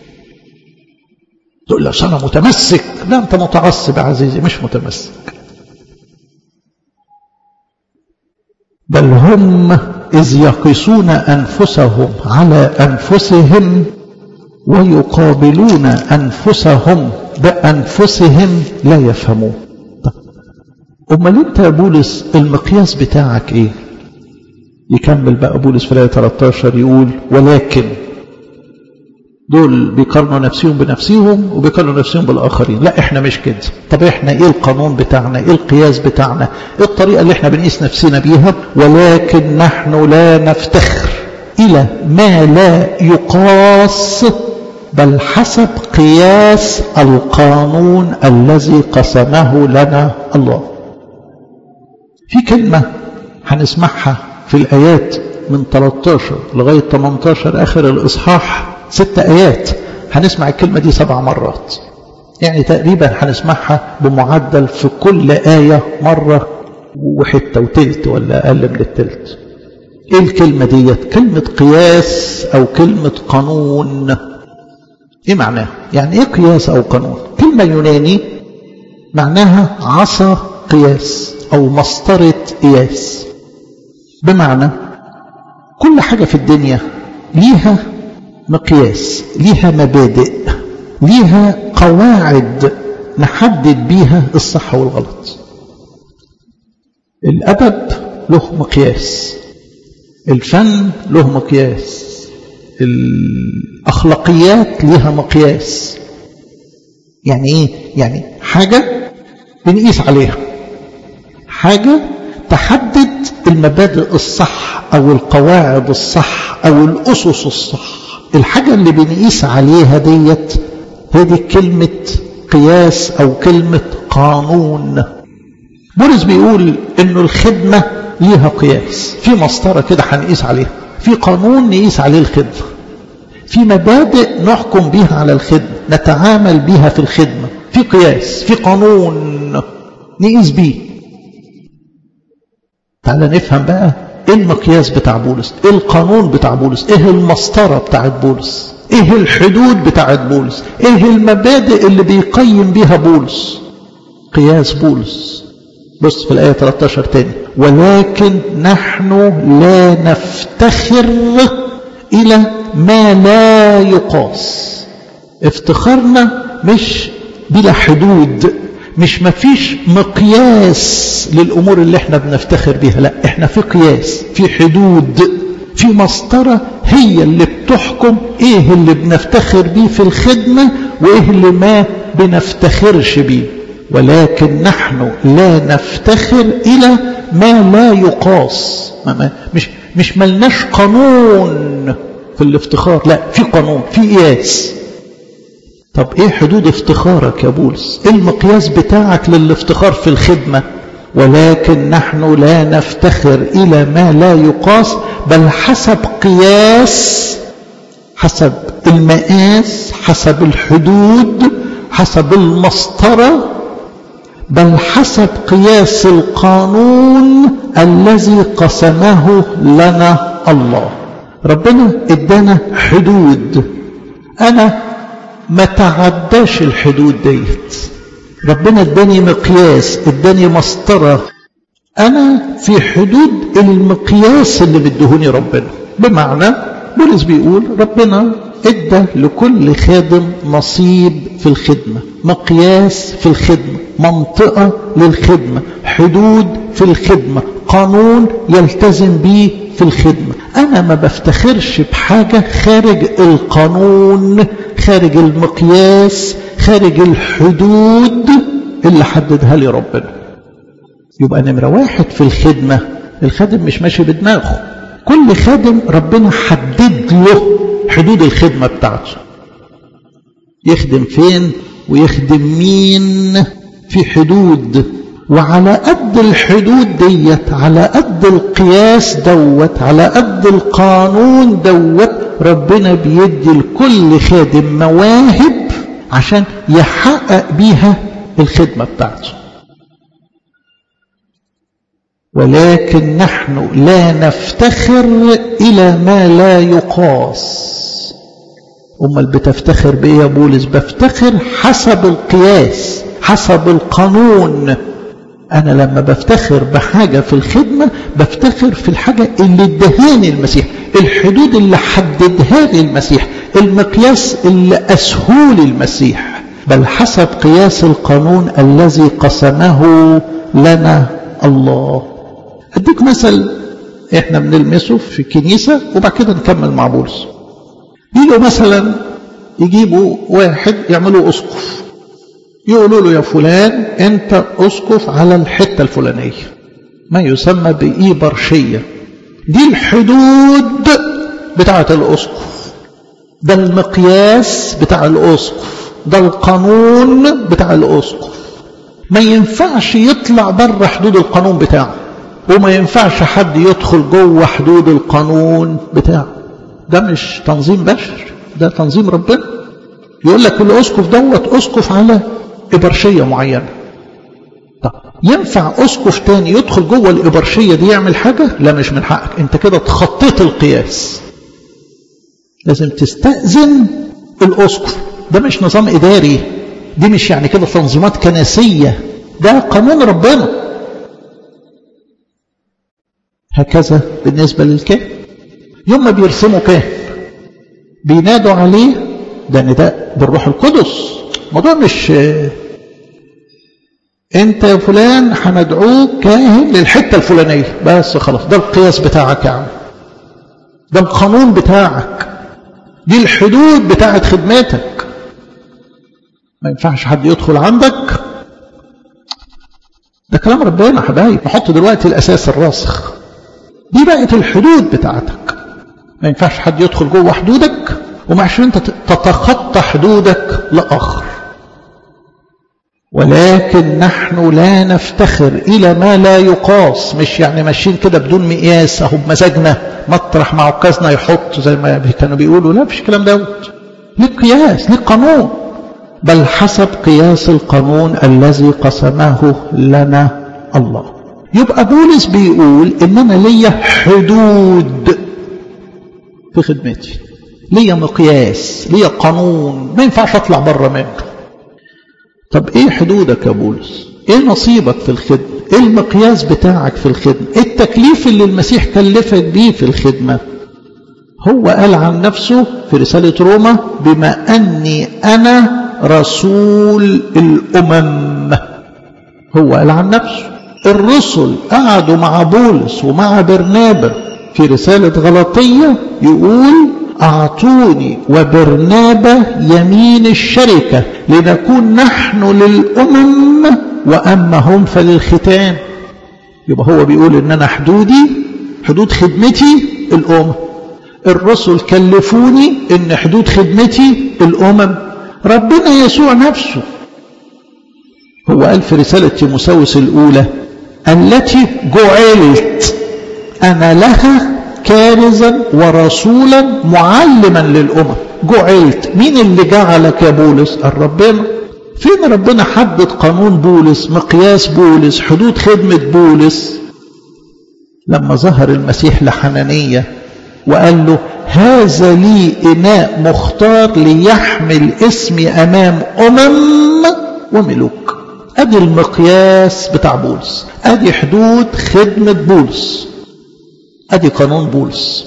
تقول له أنا متمسك. لا، أنت متعصب يا عزيزي، مش متمسك. بل هم إذ يقيسون أنفسهم على أنفسهم ويقابلون أنفسهم بأنفسهم لا يفهمون. أمال أنت يا بولس المقياس بتاعك إيه؟ يكمل بقى بولس في الآية 13 يقول ولكن دول بيقارنوا نفسهم بنفسهم وبيقارنوا نفسهم بالآخرين. لا، احنا مش كده. طب احنا ايه القانون بتاعنا؟ ايه القياس بتاعنا؟ ايه الطريقة اللي احنا بنقيس نفسنا بيها؟ ولكن نحن لا نفتخر إلى ما لا يقاس، بل حسب قياس القانون الذي قسمه لنا الله. في كلمة هنسمعها في الآيات من 13 لغاية 18 آخر الإصحاح، 6 آيات. هنسمع الكلمة دي 7 مرات، يعني تقريبا هنسمعها بمعدل في كل آية مرة وحتة وتلت ولا أقل من التلت. إيه الكلمة دي؟ كلمة قياس أو كلمة قانون. إيه معناها؟ يعني إيه قياس أو قانون؟ كلمة يوناني معناها عصا قياس أو مسطرة قياس. بمعنى كل حاجة في الدنيا ليها مقياس، ليها مبادئ، ليها قواعد نحدد بيها الصح والغلط. الأدب له مقياس، الفن له مقياس، الأخلاقيات ليها مقياس. يعني ايه؟ يعني حاجة بنقيس عليها، حاجة تحدد المبادئ الصح او القواعد الصح او الاسس الصح. الحاجة اللي بنقيس عليها ديت هي دي كلمة قياس او كلمة قانون. بولس بيقول انه الخدمة ليها قياس، في مسطرة كده هنقيس عليها، في قانون نقيس عليه الخدمة، في مبادئ نحكم بيها على الخدمة، نتعامل بيها في الخدمة، في قياس، في قانون نقيس بيه. تعال نفهم بقى ايه المقياس بتاع بولس، ايه القانون بتاع بولس، ايه المسطرة بتاعت بولس، ايه الحدود بتاعت بولس، ايه المبادئ اللي بيقيم بيها بولس. قياس بولس بص في الآية 13 تاني، ولكن نحن لا نفتخر إلى ما لا يقاس. افتخارنا مش بلا حدود، مش مفيش مقياس للأمور اللي احنا بنفتخر بيها، لا احنا في قياس، في حدود، في مسطرة هي اللي بتحكم ايه اللي بنفتخر بيه في الخدمة وايه اللي ما بنفتخرش بيه. ولكن نحن لا نفتخر إلى ما لا يقاس. مش ملناش قانون في الافتخار، لا في قانون، في قياس. طب ايه حدود افتخارك يا بولس؟ ايه المقياس بتاعك للافتخار في الخدمة؟ ولكن نحن لا نفتخر إلى ما لا يقاس، بل حسب قياس، حسب المقاس، حسب الحدود، حسب المسطرة، بل حسب قياس القانون الذي قسمه لنا الله. ربنا ادانا حدود، انا ما تعداش الحدود ديت. ربنا اداني مقياس، اداني مسطرة، انا في حدود المقياس اللي بدهوني ربنا. بمعنى بولس بيقول ربنا ادى لكل خادم نصيب في الخدمة، مقياس في الخدمة، منطقة للخدمة، حدود في الخدمة، قانون يلتزم به في الخدمة. أنا ما بفتخرش بحاجة خارج القانون، خارج المقياس، خارج الحدود اللي حددها لي ربنا. يبقى نمرة واحد في الخدمة، الخادم مش ماشي بدماغه. كل خادم ربنا حدد له حدود الخدمة بتاعته، يخدم فين ويخدم مين، في حدود. وعلى قد الحدود ديت، على قد القياس دوت، على قد القانون دوت، ربنا بيدي لكل خادم مواهب عشان يحقق بيها الخدمة بتاعته. ولكن نحن لا نفتخر إلى ما لا يقاس. أمال بتفتخر بإيه يا بولس؟ بفتخر حسب القياس، حسب القانون. أنا لما بفتخر بحاجة في الخدمة بفتخر في الحاجة اللي ادهاني المسيح، الحدود اللي حددها لي المسيح، المقياس اللي أسهول المسيح، بل حسب قياس القانون الذي قسمه لنا الله. أديك مثل إحنا بنلمسه في الكنيسة وبعد كده نكمل مع بولس. يجوا مثلا يجيبوا واحد يعملوا أسقف، يقولوا له يا فلان أنت أسقف على الحتة الفلانية، ما يسمى بإيبرشية. دي الحدود بتاعة الأسقف، ده المقياس بتاع الأسقف، ده القانون بتاع الأسقف. ما ينفعش يطلع بره حدود القانون بتاعه، وما ينفعش حد يدخل جوه حدود القانون بتاعه. ده مش تنظيم بشر، ده تنظيم ربنا. يقول لك الأسقف دوت أسقف على إبرشية معينة. طب ينفع أسقف تاني يدخل جوه الإبرشية دي يعمل حاجة؟ لا، مش من حقك، انت كده تخطيت القياس. لازم تستأذن الأسقف. ده مش نظام إداري، دي مش يعني كده تنظيمات كنسية، ده قانون ربنا. هكذا بالنسبة للكاهن، يوم ما بيرسموا كاهن بينادوا عليه، ده نداء بالروح القدس. الموضوع مش انت يا فلان هندعوك كاهن للحتة الفلانية بس خلاص، ده القياس بتاعك يا عم، ده القانون بتاعك، دي الحدود بتاعت خدمتك. ما ينفعش حد يدخل عندك. ده كلام ربنا يا حبايب. نحط دلوقتي الأساس الراسخ، دي بقت الحدود بتاعتك. ما ينفعش حد يدخل جوه حدودك، وما عشان انت تتخطى حدودك لآخر. ولكن نحن لا نفتخر إلى ما لا يقاس. مش يعني ماشيين كده بدون مقياس اهو بمزاجنا، مطرح مع عكازنا يحط زي ما كانوا بيقولوا. لا، مفيش الكلام دوت. ليه قياس، ليه قانون، بل حسب قياس القانون الذي قسمه لنا الله. يبقى بولس بيقول ان انا ليا حدود في خدمتي، ليا مقياس، ليا قانون ما ينفعش اطلع بره منه. طب ايه حدودك يا بولس؟ ايه نصيبك في الخدمة؟ ايه المقياس بتاعك في الخدمة؟ ايه التكليف اللي المسيح كلفك بيه في الخدمة؟ هو قال عن نفسه في رسالة روما بما أني أنا رسول الأمم. هو قال عن نفسه. الرسل قعدوا مع بولس ومع برنابا في رسالة غلطية يقول أعطوني وبرنابا يمين الشركة لنكون نحن للأمم وأما هم فللختان. يبقى هو بيقول إن أنا حدود خدمتي الأمم. الرسل كلفوني إن حدود خدمتي الأمم. ربنا يسوع نفسه هو قال في رسالة تيموثاوس الأولى التي جعلت أنا لها كارزا ورسولا معلما للأمم. جعلت، مين اللي جعلك يا بولس؟ الربنا. فين ربنا حدد قانون بولس، مقياس بولس، حدود خدمة بولس؟ لما ظهر المسيح لحنانية وقال له هذا لي إناء مختار ليحمل اسمي أمام وملوك. أدي المقياس بتاع بولس، أدي حدود خدمة بولس، أدي قانون بولس.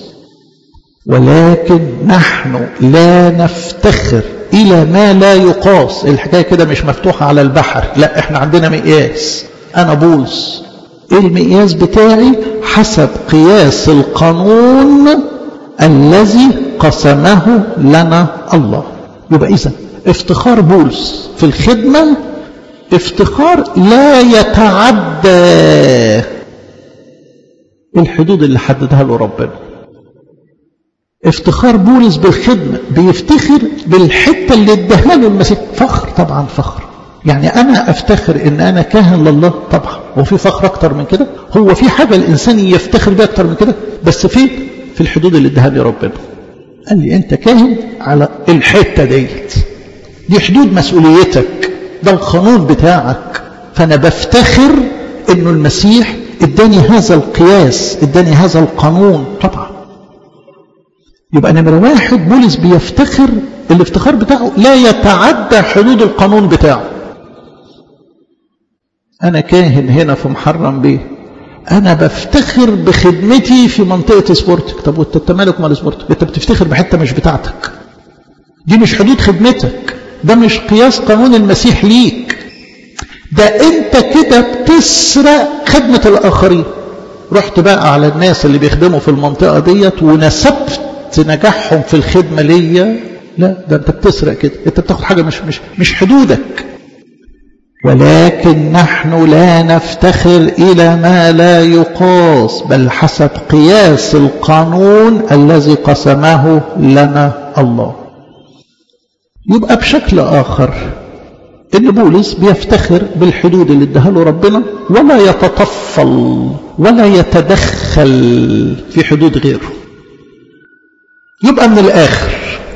ولكن نحن لا نفتخر إلى ما لا يقاس. الحكاية كده مش مفتوحة على البحر، لا، احنا عندنا مقياس. أنا بولس، إيه المقياس بتاعي؟ حسب قياس القانون الذي قسمه لنا الله. يبقى إذن افتخار بولس في الخدمة افتخار لا يتعدى الحدود اللي حددها له ربنا. افتخار بولس بالخدمة بيفتخر بالحتة اللي اداها له المسيح. فخر، طبعا فخر. يعني أنا أفتخر إن أنا كاهن لله، طبعا. هو في فخر أكتر من كده؟ هو في حاجة الإنسان يفتخر بها أكتر من كده؟ بس في الحدود اللي اداها لي ربنا. قال لي أنت كاهن على الحتة دي حدود مسؤوليتك، ده القانون بتاعك. فأنا بفتخر إنه المسيح اداني هذا القياس، اداني هذا القانون. طبعا يبقى نمرة واحد بولس بيفتخر، الافتخار بتاعه لا يتعدى حدود القانون بتاعه. أنا كاهن هنا في محرم بيه، أنا بفتخر بخدمتي في منطقة سبورتك. طب وانت مالك ومال سبورتك؟ انت بتفتخر بحتة مش بتاعتك، دي مش حدود خدمتك، ده مش قياس قانون المسيح ليك. ده انت كده بتسرق خدمة الآخرين. رحت بقى على الناس اللي بيخدموا في المنطقة ديت ونسبت نجاحهم في الخدمة ليا. لا، ده انت بتسرق كده، انت بتاخد حاجة مش حدودك. ولكن نحن لا نفتخر إلى ما لا يقاس، بل حسب قياس القانون الذي قسمه لنا الله. يبقى بشكل آخر إن بولس بيفتخر بالحدود اللي اداها له ربنا، ولا يتطفل ولا يتدخل في حدود غيره. يبقى من الآخر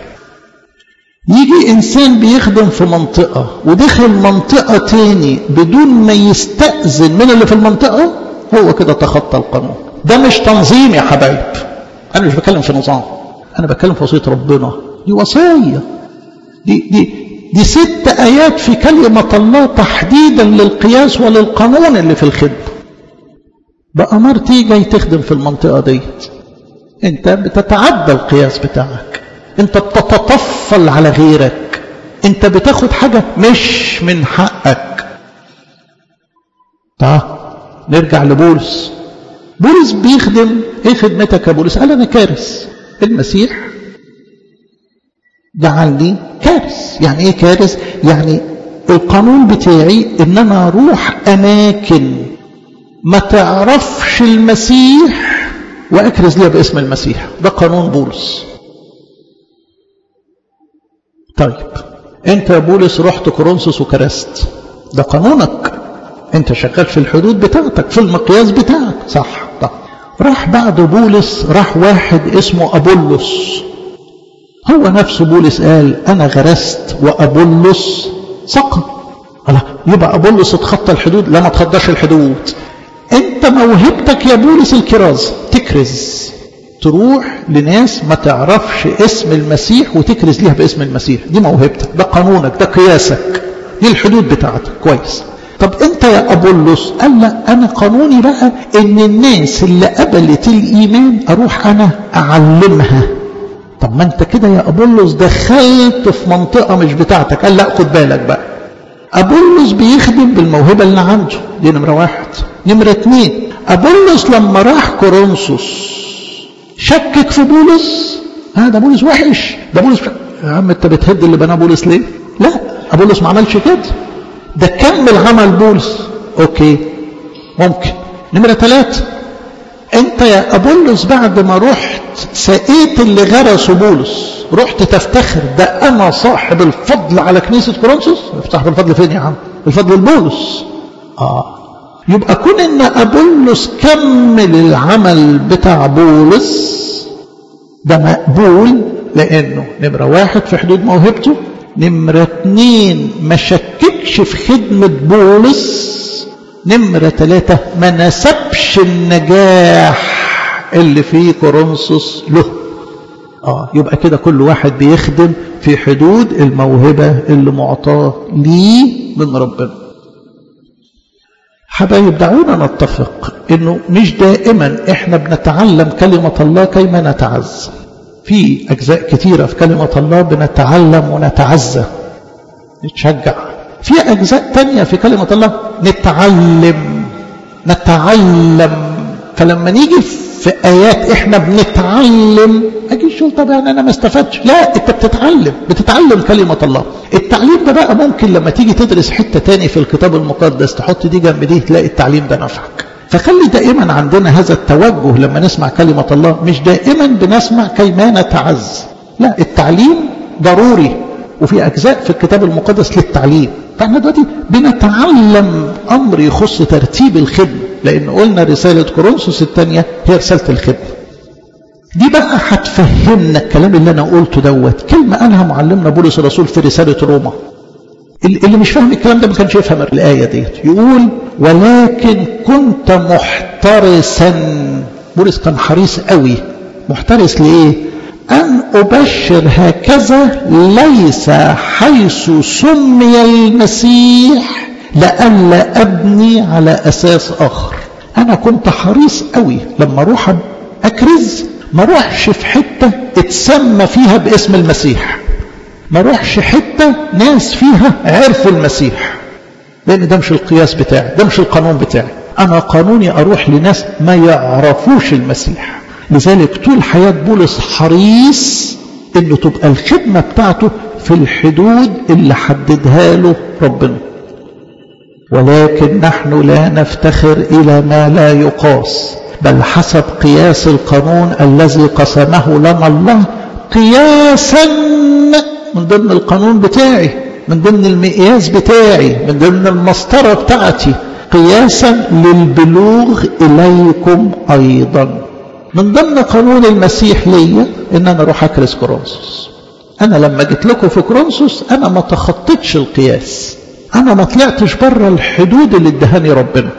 يجي إنسان بيخدم في منطقة ودخل منطقة تاني بدون ما يستأذن من اللي في المنطقة، هو كده تخطى القانون. ده مش تنظيم يا حبايب. أنا مش بتكلم في نظام، أنا بتكلم في وصية ربنا. دي وصية، دي 6 آيات في كلمة الله تحديدا للقياس وللقانون اللي في الخدمة. بأمر تيجي تخدم في المنطقة ديت، أنت بتتعدى القياس بتاعك، أنت بتتطفل على غيرك، أنت بتاخد حاجة مش من حقك. طيب نرجع لبولس. بولس بيخدم. إيه خدمتك يا بولس؟ قال أنا كارث. المسيح جعلني كارث. يعني ايه كارث؟ يعني القانون بتاعي ان انا اروح اماكن ما تعرفش المسيح واكرز ليها باسم المسيح. ده قانون بولس. طيب انت يا بولس رحت كورنثوس وكرست، ده قانونك، انت شغال في الحدود بتاعتك، في المقياس بتاعك، صح؟ طب راح بعد بولس راح واحد اسمه أبولس. هو نفسه بولس قال انا غرست وأبولس سقى. الله، يبقى أبولس اتخطى الحدود؟ لا، ما تخطاش الحدود. انت موهبتك يا بولس الكرازة، تكرز، تروح لناس ما تعرفش اسم المسيح وتكرز ليها باسم المسيح. دي موهبتك، ده قانونك، ده قياسك، دي الحدود بتاعتك. كويس. طب انت يا أبولس؟ قال لا، انا قانوني بقى ان الناس اللي قبلت الايمان اروح انا اعلمها. طب ما انت كده يا أبولس دخلت في منطقة مش بتاعتك. قال لا، خد بالك بقى، أبولس بيخدم بالموهبة اللي عنده، دي نمرة واحد. نمرة اتنين، أبولس لما راح كورنثوس شكك في بولس. ده بولس وحش، ده بولس يا عم انت بتهد اللي بناه بولس ليه؟ لا، أبولس ما عملش كده، ده كمل عمل بولس. اوكي، ممكن. نمرة ثلاثة، انت يا أبولس بعد ما رحت سقيت اللي غرسوا بولس، رحت تفتخر ده انا صاحب الفضل على كنيسة كورنثوس. صاحب الفضل فين يا عم؟ الفضل لبولس. يبقى كون ان أبولس كمل العمل بتاع بولس ده مقبول، لانه نمرة واحد في حدود موهبته، نمرة اتنين ما شككش في خدمة بولس، نمرة ثلاثة ما نسبش النجاح اللي في كورنثوس له. يبقى كده كل واحد بيخدم في حدود الموهبة اللي معطاه ليه من ربنا. حبايب دعونا نتفق انه مش دائما احنا بنتعلم كلمة الله كيما نتعزى. في اجزاء كتيرة في كلمة الله بنتعلم ونتعزى نتشجع. في اجزاء تانية في كلمة الله نتعلم. فلما نيجي في ايات احنا بنتعلم، اجي شو طب يعني انا ما استفدتش. لا، انت بتتعلم كلمة الله. التعليم ده بقى ممكن لما تيجي تدرس حتة تاني في الكتاب المقدس تحط دي جنب دي تلاقي التعليم ده نفعك. فخلي دائما عندنا هذا التوجه لما نسمع كلمة الله، مش دائما بنسمع كيما نتعز. لا، التعليم ضروري، وفي أجزاء في الكتاب المقدس للتعليم. فاحنا دلوقتي بنتعلم أمر يخص ترتيب الخدمة، لأن قلنا رسالة كورنثوس الثانية هي رسالة الخدمة. دي بقى هتفهمنا الكلام اللي أنا قلته دوت. كلمة قالها معلمنا بولس الرسول في رسالة روما. اللي مش فاهم الكلام ده ما كانش يفهم الآية ديت. يقول ولكن كنت محترسا. بولس كان حريص قوي. محترس لإيه؟ أن أبشر هكذا ليس حيث سمي المسيح لئلا أبني على أساس آخر. أنا كنت حريص قوي لما أروح أكرز ما أروحش في حتة اتسمى فيها باسم المسيح، ما أروحش حتة ناس فيها عرفوا المسيح، لأن ده مش القياس بتاعي، ده مش القانون بتاعي. أنا قانوني أروح لناس ما يعرفوش المسيح. لذلك طول حياة بولس حريص إنه تبقى الخدمة بتاعته في الحدود اللي حددها له ربنا. ولكن نحن لا نفتخر إلى ما لا يقاس، بل حسب قياس القانون الذي قسمه لنا الله قياسا من ضمن القانون بتاعي، من ضمن المقياس بتاعي، من ضمن المسطرة بتاعتي، قياسا للبلوغ إليكم أيضا. من ضمن قانون المسيح ليا إن أنا أروح أكرز كورنثوس. أنا لما جيت لكم في كورنثوس أنا ما تخطيتش القياس، أنا ما طلعتش بره الحدود اللي ادهاني ربنا.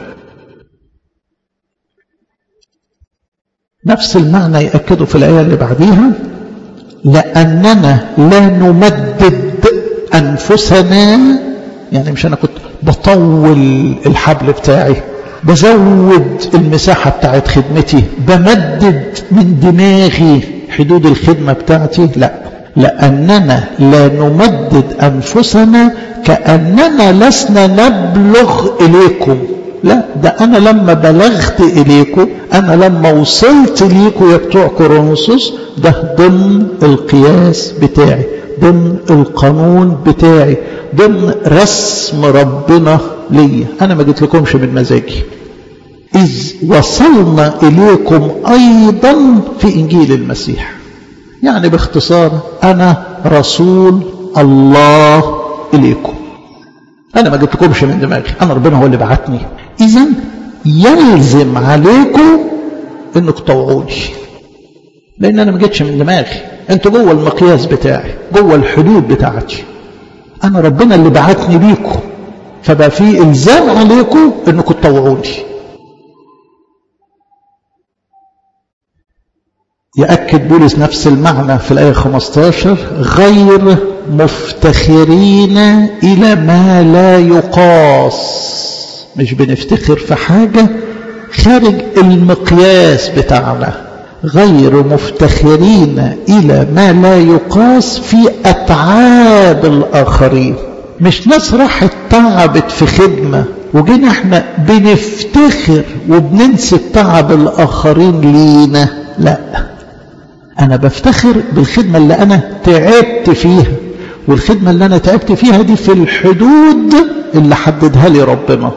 نفس المعنى يأكده في الآية اللي بعديها، لأننا لا نمدد أنفسنا. يعني مش أنا كنت بطول الحبل بتاعي، بزود المساحة بتاعت خدمتي، بمدد من دماغي حدود الخدمة بتاعتي. لا، لأننا لا نمدد أنفسنا كأننا لسنا نبلغ إليكم. لا، ده أنا لما بلغت إليكم، أنا لما وصلت ليكم يا بتوع كورنثوس، ده ضمن القياس بتاعي، ضمن القانون بتاعي، ضمن رسم ربنا ليا. أنا ما جيت لكمش من مزاجي، إذ وصلنا إليكم أيضا في إنجيل المسيح. يعني باختصار أنا رسول الله إليكم، أنا ما جيت لكمش من دماغي، أنا ربنا هو اللي بعتني. إذن يلزم عليكم إنك تطوعوني، لأن أنا ما جيتش من دماغي، أنتوا جوه المقياس بتاعي، جوه الحدود بتاعتي، أنا ربنا اللي بعتني بيكم، فبقى في إلزام عليكم إنكم تطوعوني. يأكد بولس نفس المعنى في الآية 15: غير مفتخرين إلى ما لا يقاس. مش بنفتخر في حاجة خارج المقياس بتاعنا، غير مفتخرين إلى ما لا يقاس في أتعاب الآخرين. مش ناس راحت تعبت في خدمة وجينا احنا بنفتخر وبننسب تعب الآخرين لينا، لا، أنا بفتخر بالخدمة اللي أنا تعبت فيها، والخدمة اللي أنا تعبت فيها دي في الحدود اللي حددها لي ربنا.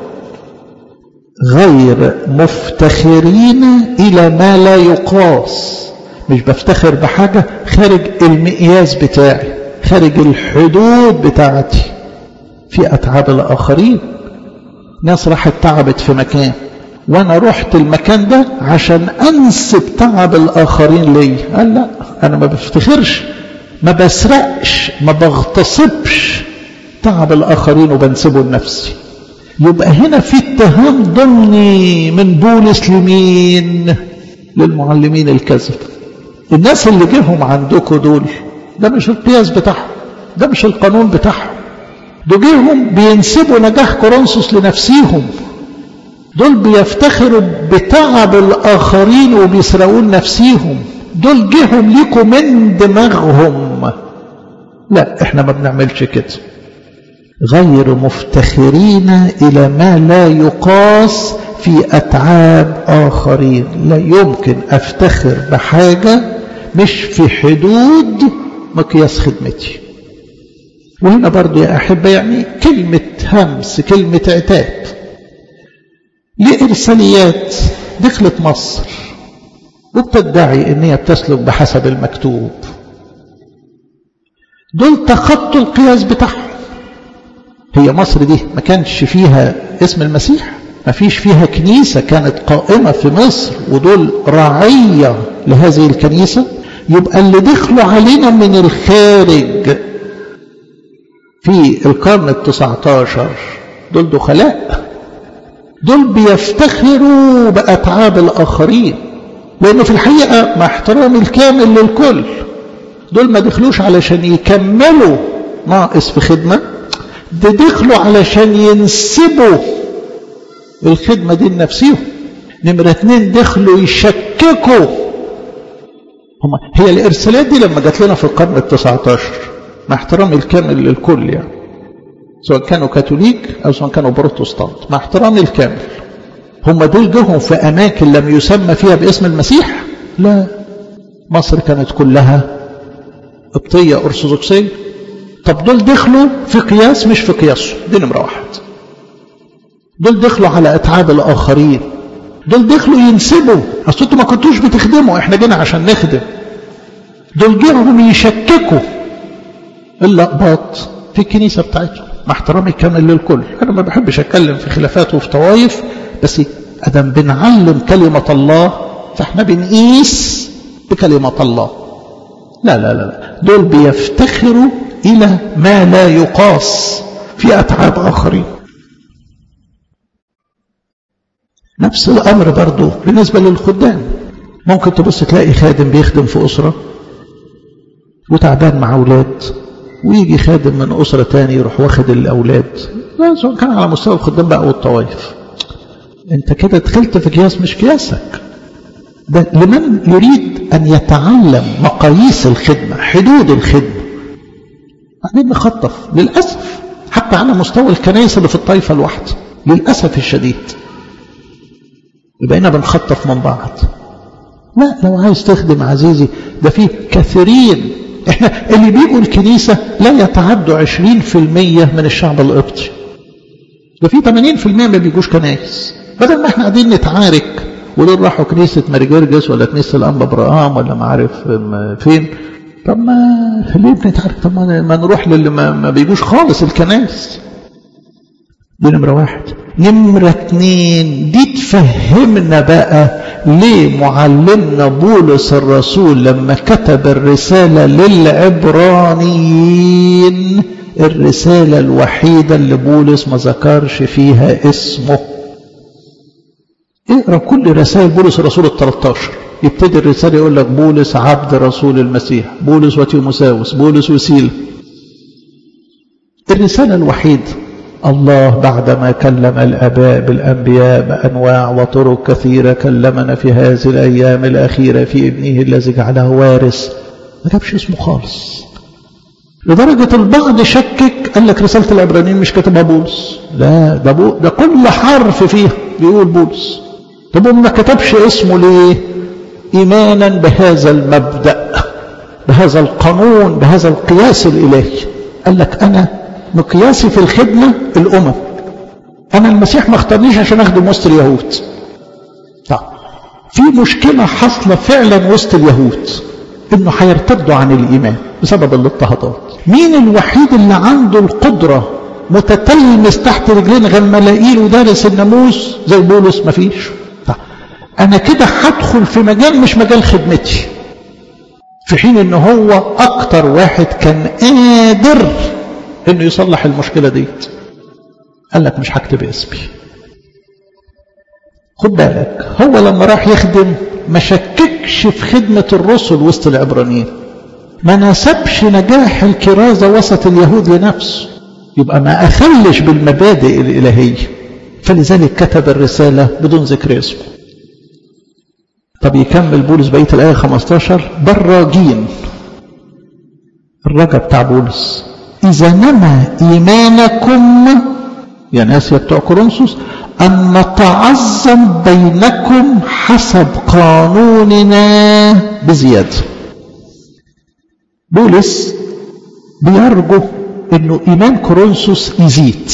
غير مفتخرين إلى ما لا يقاس، مش بفتخر بحاجة خارج المقياس بتاعي، خارج الحدود بتاعتي، في أتعاب الآخرين. ناس راحت تعبت في مكان وأنا رحت المكان ده عشان أنسب تعب الآخرين لي. قال لا، أنا ما بفتخرش، ما بسرقش، ما بغتصبش تعب الآخرين وبنسبه لنفسي. يبقى هنا في اتهام ضمني من بولس لمين؟ للمعلمين الكذب. الناس اللي جيهم عندكم دول، ده مش القياس بتاعهم، ده مش القانون بتاعهم، دول جيهم بينسبوا نجاح كورنثوس لنفسيهم، دول بيفتخروا بتعب الآخرين وبيسرقوا نفسيهم، دول جيهم ليكم من دماغهم. لا، احنا ما بنعملش كده. غير مفتخرين إلى ما لا يقاس في أتعاب آخرين. لا يمكن أفتخر بحاجة مش في حدود مقياس خدمتي. وهنا برضو يا أحبة يعني كلمة همس، كلمة عتاب. لإرساليات دخلت مصر وبتدعي إن هي بتسلك بحسب المكتوب، دول تخطوا القياس بتاعهم. هي مصر دي ما كانش فيها اسم المسيح، ما فيش فيها كنيسة كانت قائمة في مصر ودول راعية لهذه الكنيسة. يبقى اللي دخلوا علينا من الخارج في القرن ال19 دول دخلاء، دول بيفتخروا بأتعاب الآخرين، لأنه في الحقيقة مع احترامي الكامل للكل، دول ما دخلوش علشان يكملوا ناقص في خدمة، ده دخلوا علشان ينسبوا الخدمة دي لنفسهم. نمرة 2 دخلوا يشككوا. هي الإرسالات دي لما جات لنا في القرن ال19 مع احترامي الكامل للكل، يعني سواء كانوا كاثوليك أو سواء كانوا بروتستانت، مع احترامي الكامل، هم دول جهم في أماكن لم يسمى فيها باسم المسيح؟ لا، مصر كانت كلها قبطية أرثوذكسية. طب دول دخلوا في قياس مش في قياسه، دي نمرة 1. دول دخلوا على أتعاب الآخرين، دول دخلوا ينسبوا، أصل انتوا ما كنتوش بتخدموا، احنا جينا عشان نخدم. دول جيهم يشككوا اللقباط في الكنيسة بتاعتهم، مع احترامي الكامل للكل. أنا ما بحبش أتكلم في خلافات وفي طوائف، بس أدم بنعلم كلمة الله فاحنا بنقيس بكلمة الله. لا لا لا، دول بيفتخروا إلى ما لا يقاس في أتعاب آخرين. نفس الأمر برضو بالنسبة للخدام. ممكن تبص تلاقي خادم بيخدم في أسرة وتعبان مع أولاد، ويجي خادم من أسرة تاني يروح واخد الأولاد، سواء كان على مستوى الخدام بقى والطوائف. انت كده دخلت في قياس مش قياسك. ده لمن يريد أن يتعلم مقاييس الخدمة، حدود الخدمة. بعدين نخطف للأسف حتى على مستوى الكنائس اللي في الطائفة الواحدة، للأسف الشديد بقينا بنخطف من بعض. لا، لو عايز تخدم عزيزي، ده فيه كثيرين احنا اللي بيجوا الكنيسة لا يتعدوا 20% من الشعب القبطي، ده في 80% ما بيجوش كنايس. بدل ما احنا قاعدين نتعارك ودول راحوا كنيسة ماري جرجس ولا كنيسة الأنبا برقام ولا ما عارف فين، طب ما ليه بنتعارك؟ طب ما نروح للي ما بيجوش خالص الكنايس. دي نمرة واحد. نمرة اتنين، دي تفهمنا بقى ليه معلمنا بولس الرسول لما كتب الرسالة للعبرانيين الرسالة الوحيدة اللي بولس ما ذكرش فيها اسمه. اقرأ كل رسائل بولس الرسول 13 يبتدي الرسالة يقول لك بولس عبد رسول المسيح، بولس وتيموثاوس، بولس وسيلة. الرسالة الوحيدة الله بعدما كلم الآباء بالأنبياء بأنواع وطرق كثيرة كلمنا في هذه الأيام الأخيرة في ابنه الذي جعله وارث، ما جابش اسمه خالص. لدرجة البعض شكك قال لك رسالة العبرانيين مش كتبها بولس. لا، ده كل حرف فيها بيقول بولس. طب ما كتبش اسمه ليه؟ إيمانا بهذا المبدأ، بهذا القانون، بهذا القياس الإلهي. قال لك أنا مقياسي في الخدمة الأمم، أنا المسيح ما اختارنيش عشان أخدم وسط اليهود. طب في مشكلة حصلة فعلا وسط اليهود، إنه هيرتدوا عن الإيمان بسبب الاضطهادات. مين الوحيد اللي عنده القدرة متتلمس تحت رجلين غملائيل ودارس الناموس زي بولس؟ مفيش. طب أنا كده هدخل في مجال مش مجال خدمتي، في حين إنه هو أكتر واحد كان قادر إنه يصلح المشكلة دي. قال لك مش هكتب اسمي. خد بالك، هو لما راح يخدم ما شككش في خدمة الرسل وسط العبرانيين، ما نسبش نجاح الكرازة وسط اليهود لنفسه، يبقى ما أخلش بالمبادئ الإلهية، فلذلك كتب الرسالة بدون ذكر اسمه. طب يكمل بولس بقية الآية 15: براجين. الرجا بتاع بولس: إذا نما إيمانكم يا ناس يا بتوع كورنثوس أن نتعظم بينكم حسب قانوننا بزيادة. بولس بيرجو إنه إيمان كورنثوس يزيد.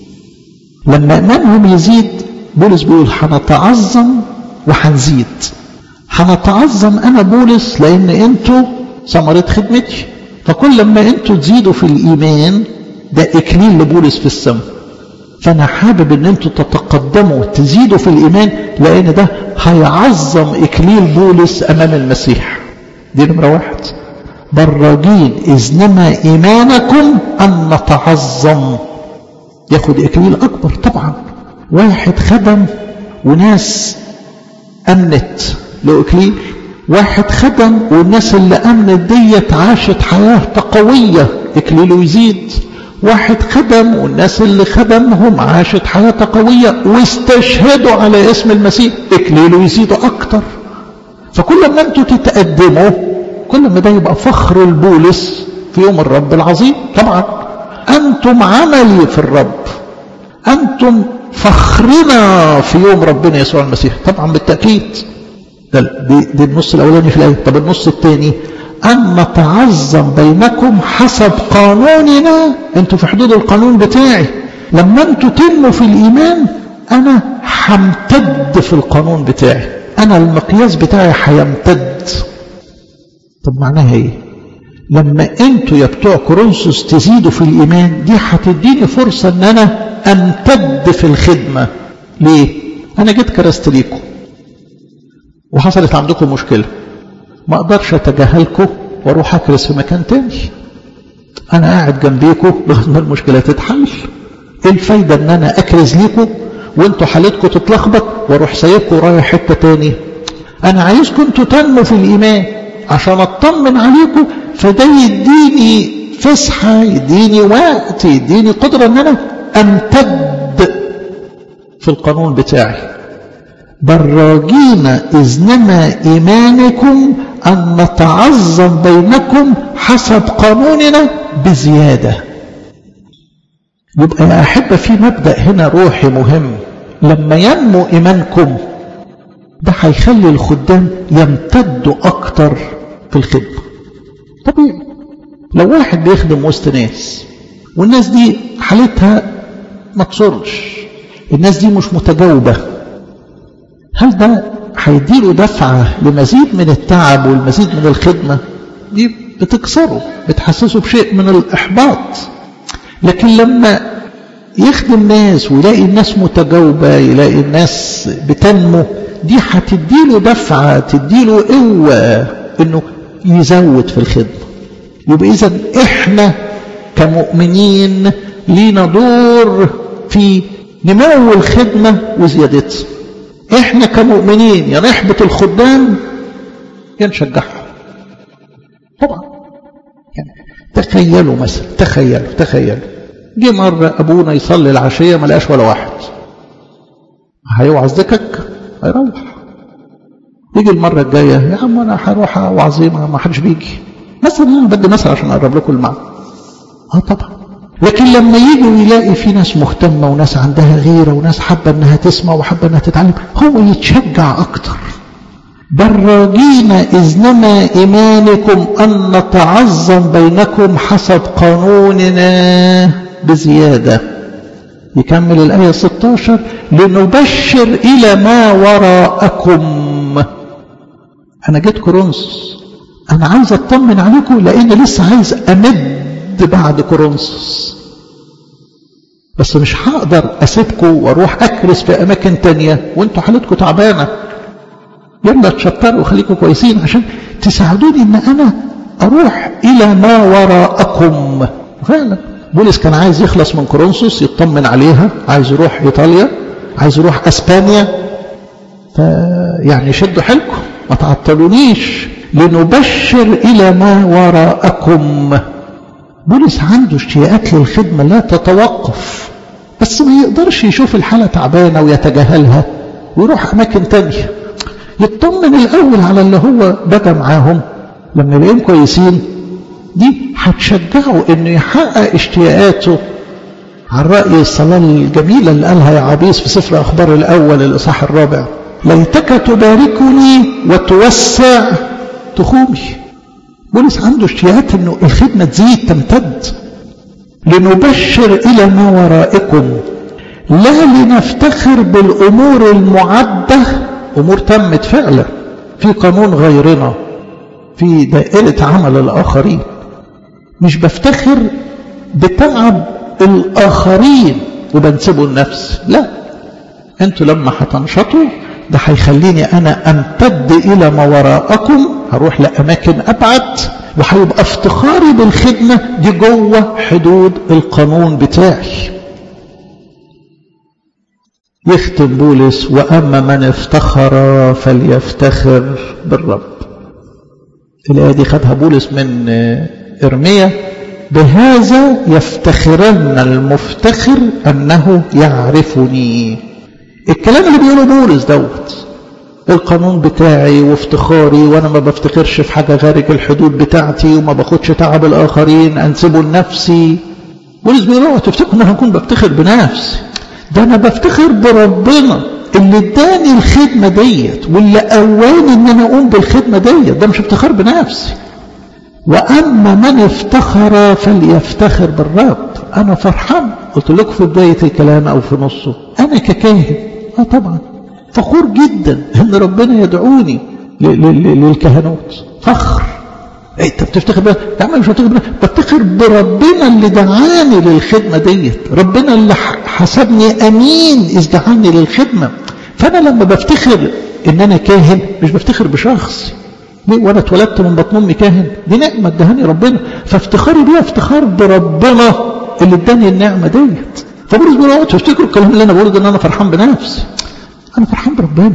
لما إيمانهم يزيد بولس بيقول هنتعظم وهنزيد. هنتعظم أنا بولس لأن أنتوا ثمرة خدمتي، فكل لما أنتوا تزيدوا في الإيمان ده إكليل لبولس في السماء، فأنا حابب أن أنتوا تتقدموا تزيدوا في الإيمان لأن ده هيعظم إكليل بولس أمام المسيح. دي نمرة واحد. براجين إذ نما إيمانكم أن نتعظم، ياخد إكليل أكبر. طبعا واحد خدم وناس أمنت له إكليل، واحد خدم والناس اللي أمنت ديت عاشت حياة تقوية إكليله يزيد، واحد خدم والناس اللي خدمهم عاشت حياة قوية واستشهدوا على اسم المسيح إكليله يزيد أكتر. فكل ما أنتوا تتقدموا كل ما ده يبقى فخر البولس في يوم الرب العظيم. طبعا أنتم عملي في الرب، أنتم فخرنا في يوم ربنا يسوع المسيح. طبعا بالتأكيد دي النص الأولاني في الآية. طب النص الثاني: أن نتعظم بينكم حسب قانوننا. أنتوا في حدود القانون بتاعي. لما أنتوا تنموا في الإيمان أنا همتد في القانون بتاعي، أنا المقياس بتاعي هيمتد. طب معناها إيه؟ لما أنتوا يا بتوع كورنثوس تزيدوا في الإيمان دي هتديني فرصة أن أنا أمتد في الخدمة. ليه؟ أنا جيت كرست ليكم وحصلت عندكم مشكلة، ما أقدرش أتجاهلكم وأروح أكرس في مكان تاني. أنا قاعد جنبيكم لغاية ما المشكلة تتحل. إيه الفايدة أن أنا أكرز ليكم وأنتوا حالتكم تتلخبط وأروح سايبكم ورايح حتة تاني؟ أنا عايزكم أنتوا تنموا في الإيمان عشان أطمن عليكم، فده يديني فسحة، يديني وقت، يديني قدرة أن أنا أمتد في القانون بتاعي. براجين إذ نما إيمانكم أن نتعظم بينكم حسب قانوننا بزيادة. يبقى يا أحبة في مبدأ هنا روحي مهم. لما ينمو إيمانكم ده هيخلي الخدام يمتدوا أكتر في الخدمة. طبيعي لو واحد بيخدم وسط ناس والناس دي حالتها ما تصرش، الناس دي مش متجاوبة، هل ده هيديله دفعة لمزيد من التعب والمزيد من الخدمة؟ دي بتكسره، بتحسسه بشيء من الإحباط. لكن لما يخدم ناس ويلاقي الناس متجاوبة، يلاقي الناس بتنمو، دي هتديله دفعة، تديله قوة انه يزود في الخدمة. يبقى إذن احنا كمؤمنين لينا دور في نمو الخدمة وزيادتها. احنا كمؤمنين يا نحبط الخدام يا نشجعهم. طبعا يعني تخيلوا مثلا، تخيلوا جه مرة ابونا يصلي العشية ما لقاش ولا واحد، هيوعظ دكك؟ هيروح. يجي المرة الجاية يا عم انا هروح اوعظ، ما حدش بيجي مثلا. انا بدي مثل عشان اقرب لكم المعنى. طبعا. لكن لما يجي ويلاقي في ناس مهتمة وناس عندها غيرة وناس حابة انها تسمع وحابة انها تتعلم، هو يتشجع اكتر. بل راجين إذ نما إيمانكم أن نتعظم بينكم حسب قانوننا بزيادة. يكمل الآية 16 لنبشر إلى ما وراءكم. أنا جيت كورنثوس، أنا عايز أطمن عليكم لأن لسه عايز أمد بعد كورنثوس، بس مش هقدر أسيبكم وأروح أكرس في أماكن تانية وأنتوا حالتكم تعبانة. يلا تشطروا وخليكم كويسين عشان تساعدوني ان انا اروح الى ما وراءكم. فعلا بولس كان عايز يخلص من كورنثوس، يطمن عليها، عايز يروح ايطاليا، عايز يروح اسبانيا. فيعني شدوا حيلكم ما تعطلونيش. لنبشر الى ما وراءكم. بولس عنده اشتياقات للخدمة لا تتوقف، بس ما يقدرش يشوف الحالة تعبانة ويتجاهلها ويروح اماكن تانية. يطمن الأول على اللي هو بدأ معاهم، لما يلاقيهم كويسين دي هتشجعه انه يحقق اشتياقاته. على رأي الصلاة الجميلة اللي قالها يعابيس في سفر أخبار الأول الإصحاح 4: ليتك تباركني وتوسع تخومي. بولس عنده اشتياقات انه الخدمة تزيد تمتد. لنبشر إلى ما ورائكم لا لنفتخر بالأمور المعدة، أمور تمت فعلا في قانون غيرنا في دائرة عمل الآخرين. مش بفتخر بتعب الآخرين وبنسبه النفس، لا، انتوا لما هتنشطوا ده هيخليني أنا أمتد إلى ما وراءكم، هروح لأماكن أبعد، وهيبقى افتخاري بالخدمة دي جوه حدود القانون بتاعي. يختم بولس: وأما من افتخر فليفتخر بالرب. الآية دي خدها بولس من إرميا: بهذا يفتخرن المفتخر أنه يعرفني. الكلام اللي بيقوله بولس دوت القانون بتاعي وافتخاري، وأنا ما بفتخرش في حاجة خارج الحدود بتاعتي وما باخدش تعب الآخرين أنسبه لنفسي. بولس بيقول: تفتكروا أن أنا هكون بفتخر بنفسي؟ ده أنا بفتخر بربنا اللي اداني الخدمة ديت واللي قواني ان انا اقوم بالخدمة ديت. ده مش افتخار بنفسي. واما من افتخر فليفتخر بالرب. انا فرحان، قلت لكم في بداية الكلام او في نصه، انا ككاهن طبعا فخور جدا ان ربنا يدعوني للكهنوت. فخر. انت بتفتخر بقى يا عم؟ مش بفتخر بربنا اللي دعاني للخدمة ديت، ربنا اللي حسبني امين اذ دعاني للخدمة. فانا لما بفتخر ان انا كاهن مش بفتخر بشخص، ليه؟ وانا اتولدت من بطن امي كاهن، دي نعمة ادهاني ربنا، فافتخاري بيها افتخار بربنا اللي اداني النعمة ديت. فبولس بيقول: تفتكروا الكلام اللي انا بقوله ده ان انا فرحان بنفسي؟ انا فرحان بربنا.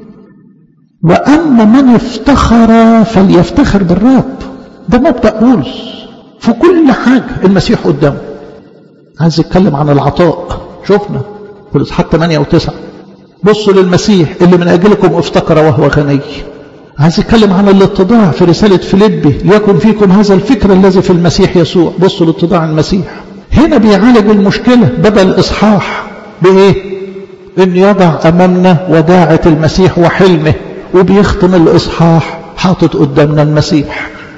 واما من افتخر فليفتخر بالرب. ده مبدأ بولس في كل حاجة. المسيح قدامه عايز يتكلم عن العطاء، شفنا في الإصحاح 8 أو 9. بصوا للمسيح اللي من أجلكم افتقر وهو غني. عايز يتكلم عن الاتضاع في رسالة فيليبي: ليكن فيكم هذا الفكر الذي في المسيح يسوع. بصوا لاتضاع المسيح. هنا بيعالج المشكلة بدل الإصحاح بإيه؟ إن يضع أمامنا وداعة المسيح وحلمه، وبيختم الإصحاح حاطط قدامنا المسيح.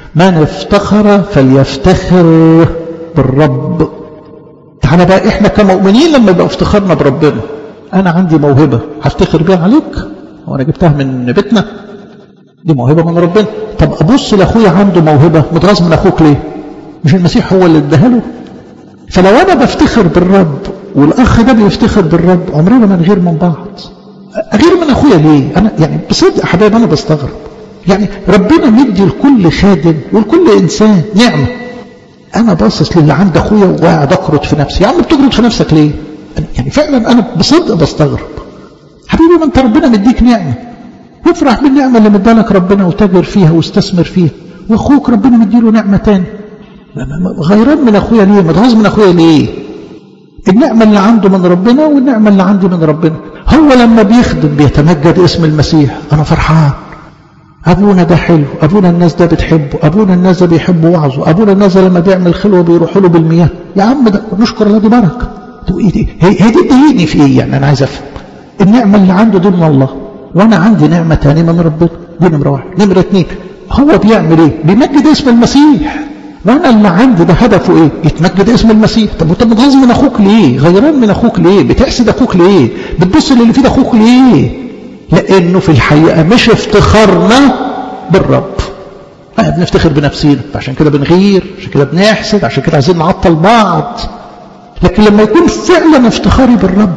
من افتخر فليفتخر بالرب. تعالى بقى احنا كمؤمنين لما يبقى افتخارنا بربنا، انا عندي موهبة هفتخر بيها عليك؟ وانا جبتها من بيتنا؟ دي موهبة من ربنا. طب ابص لاخويا عنده موهبة، متغاظ من اخوك ليه؟ مش المسيح هو اللي اداها له؟ فلو انا بفتخر بالرب والاخ ده بيفتخر بالرب، عمرنا ما نغير من بعض. اغير من اخويا ليه؟ انا يعني بصدق حبايب انا بستغرب. يعني ربنا مدي لكل خادم ولكل انسان نعمه، انا باصص للي عند اخويا وقاعد اكرد في نفسي. يا عم بتكرد في نفسك ليه؟ يعني فعلا انا بصدق بستغرب. حبيبي ما انت ربنا مديك نعمه، افرح بالنعمه اللي مدالك ربنا وتاجر فيها واستثمر فيها. واخوك ربنا مديله نعمه تاني، غيران من اخويا ليه؟ متغاظ من اخويا ليه؟ النعمه اللي عنده من ربنا والنعمه اللي عندي من ربنا. هو لما بيخدم بيتمجد اسم المسيح، انا فرحان. ابونا ده حلو، ابونا الناس ده بتحبه، ابونا الناس ده بيحبوا وعظه، ابونا الناس ده لما بيعمل خلوه بيروحوا له بالمياه. يا عم ده نشكر الله، دي بركه. هي دي تضايقني في ايه؟ يعني انا عايز افهم. النعمه اللي عنده دي من الله، وانا عندي نعمه ثانيه من ربنا. دي نمره واحد. نمره اثنين، هو بيعمل ايه؟ بيمجد اسم المسيح. وانا اللي عندي ده هدفه ايه؟ يتمجد اسم المسيح. طب وانت متغاظ من اخوك ليه؟ غيران من اخوك ليه؟ بتحسد اخوك ليه؟ بتبص للي في اخوك ليه؟ لانه في الحقيقه مش افتخارنا بالرب، احنا بنفتخر بنفسينا، عشان كده بنغير، عشان كده بنحسد، عشان كده عايزين نعطل بعض. لكن لما يكون فعلا افتخاري بالرب،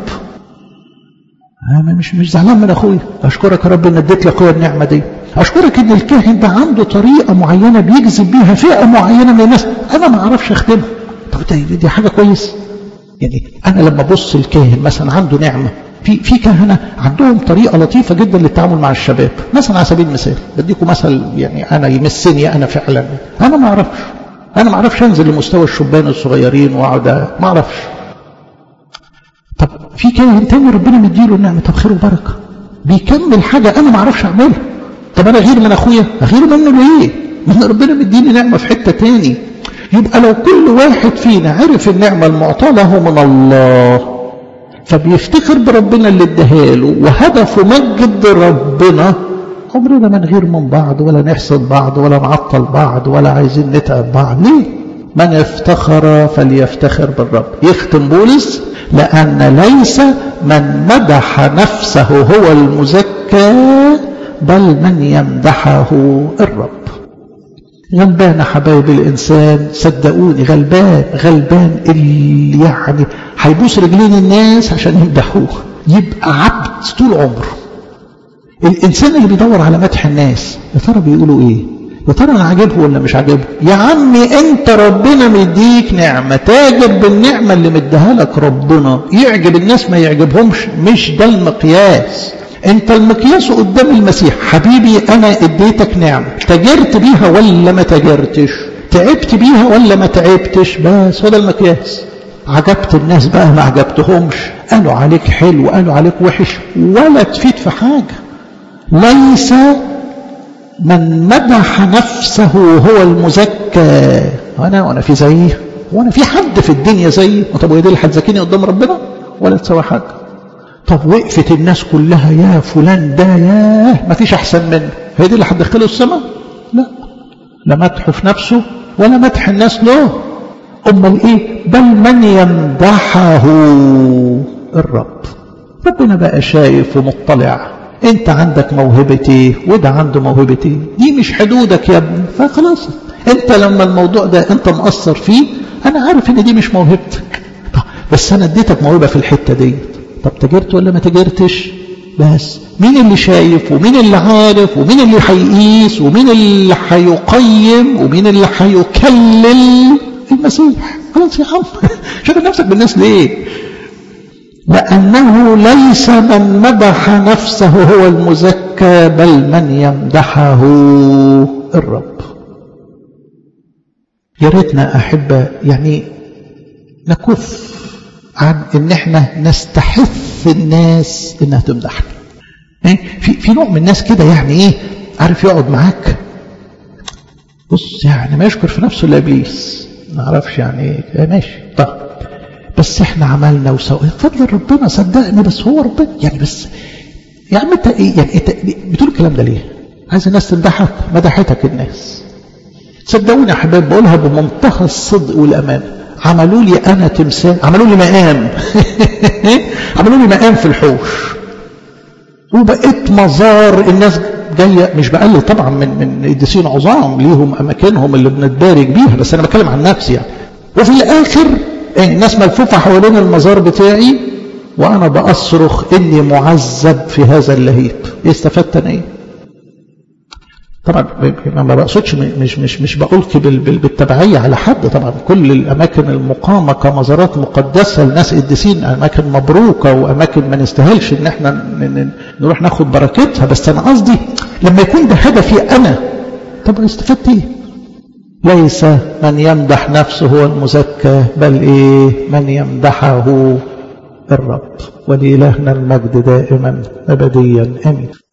انا مش زعلان من اخويا. اشكرك يا رب ان اديت لاخويا النعمه دي. اشكرك ان الكاهن ده عنده طريقه معينه بيجذب بيها فئه معينه من الناس انا ما اعرفش اخدمها. طب دي حاجه كويسه. يعني انا لما ابص الكاهن مثلا عنده نعمه، في كهنه عندهم طريقه لطيفه جدا للتعامل مع الشباب. مثلا على سبيل المثال بديكم مثل، يعني انا يمسني انا فعلا، انا ما اعرفش انزل لمستوى الشبان الصغيرين واقعد ما اعرفش. طب في كاهن تاني ربنا مديله النعمه، طب خير وبركه، بيكمل حاجه انا ما اعرفش اعملها. طب انا غير من اخويا؟ اغير منه ليه؟ من ربنا مديني نعمه في حته تاني. يبقى لو كل واحد فينا عرف النعمه المعطاه له من الله فبيفتخر بربنا اللي اداها له وهدفه مجد ربنا، عمرنا ما نغير من بعض ولا نحسد بعض ولا نعطل بعض ولا عايزين نتعب بعض. ليه؟ من افتخر فليفتخر بالرب. يختم بولس: لأن ليس من مدح نفسه هو المزكى بل من يمدحه الرب. غلبان حبايب الإنسان، صدقوني غلبان اللي يعني هيبوس رجلين الناس عشان يمدحوه، يبقى عبد طول عمره. الإنسان اللي بيدور على مدح الناس، يا ترى بيقولوا إيه؟ يا ترى أنا عاجبه ولا مش عاجبه؟ يا عمي أنت ربنا مديك نعمة، تاجر بالنعمة اللي مديها لك ربنا. يعجب الناس ما يعجبهمش، مش ده المقياس. انت المقياس قدام المسيح. حبيبي انا اديتك نعمه، تاجرت بيها ولا ما تاجرتش؟ تعبت بيها ولا ما تعبتش؟ بس هو ده المقياس. عجبت الناس بقى ما عجبتهمش، قالوا عليك حلو قالوا عليك وحش، ولا تفيد في حاجه. ليس من مدح نفسه هو المزكى. وانا في زيه؟ وانا في حد في الدنيا زيي؟ طب وهي دي اللي هتزكيني قدام ربنا؟ ولا تسوي حاجه. طب وقفت الناس كلها يا فلان ده ياه ما فيش احسن منه، هي دي اللي هتدخله السماء؟ لا مدحه في نفسه ولا مدح الناس له. امال ايه؟ بل من يمدحه الرب. ربنا بقى شايف ومطلع، انت عندك موهبتي وده عنده موهبتي، دي مش حدودك يا ابني. فخلاص انت لما الموضوع ده انت مقصر فيه، انا عارف ان دي مش موهبتك، بس انا اديتك موهبه في الحته دي. طب تجرت ولا ما تجرتش؟ بس مين اللي شايف ومين اللي عارف ومين اللي هيقيس ومين اللي هيقيم ومين اللي هيكلل؟ المسيح. خلاص يا عم شغل نفسك بالناس ليه؟ لأنه ليس من مدح نفسه هو المزكى بل من يمدحه الرب. يا ريتنا أحبة يعني نكف عن ان احنا نستحث الناس انها تمدحنا. في نوع من الناس كده يعني ايه، عارف يقعد معاك بص يعني ما يشكر في نفسه الا ابليس، ما اعرفش يعني ايه ماشي. طب بس احنا عملنا وسوينا فضل ربنا صدقني، بس هو ربنا يعني. بس يا عم انت ايه يعني انت بتقول الكلام ده ليه؟ عايز الناس تمدحك؟ مدحتك الناس. صدقوني يا حبايب بقولها بمنتهى الصدق والأمان، عملوا لي أنا تمثال، عملوا لي مقام عملوا لي مقام في الحوش، وبقيت مزار الناس جاية. مش بقلل طبعا من قديسين عظام ليهم أماكنهم اللي بنتبارك بيها، بس أنا بتكلم عن نفسي يعني. وفي الآخر الناس ملفوفة حوالين المزار بتاعي وأنا بأصرخ إني معذب في هذا اللهيب. إيه استفدت أنا إيه؟ طبعا ما بقصدش، مش بقولك بالتبعية على حد. طبعا كل الأماكن المقامة كمزارات مقدسة لناس قديسين أماكن مبروكة وأماكن ما نستاهلش إن احنا نروح ناخد بركتها، بس أنا قصدي لما يكون ده هدفي أنا، طب استفدت إيه؟ ليس من يمدح نفسه هو المزكى، بل إيه؟ من يمدحه الرب. ولإلهنا المجد دائما أبديا آمين.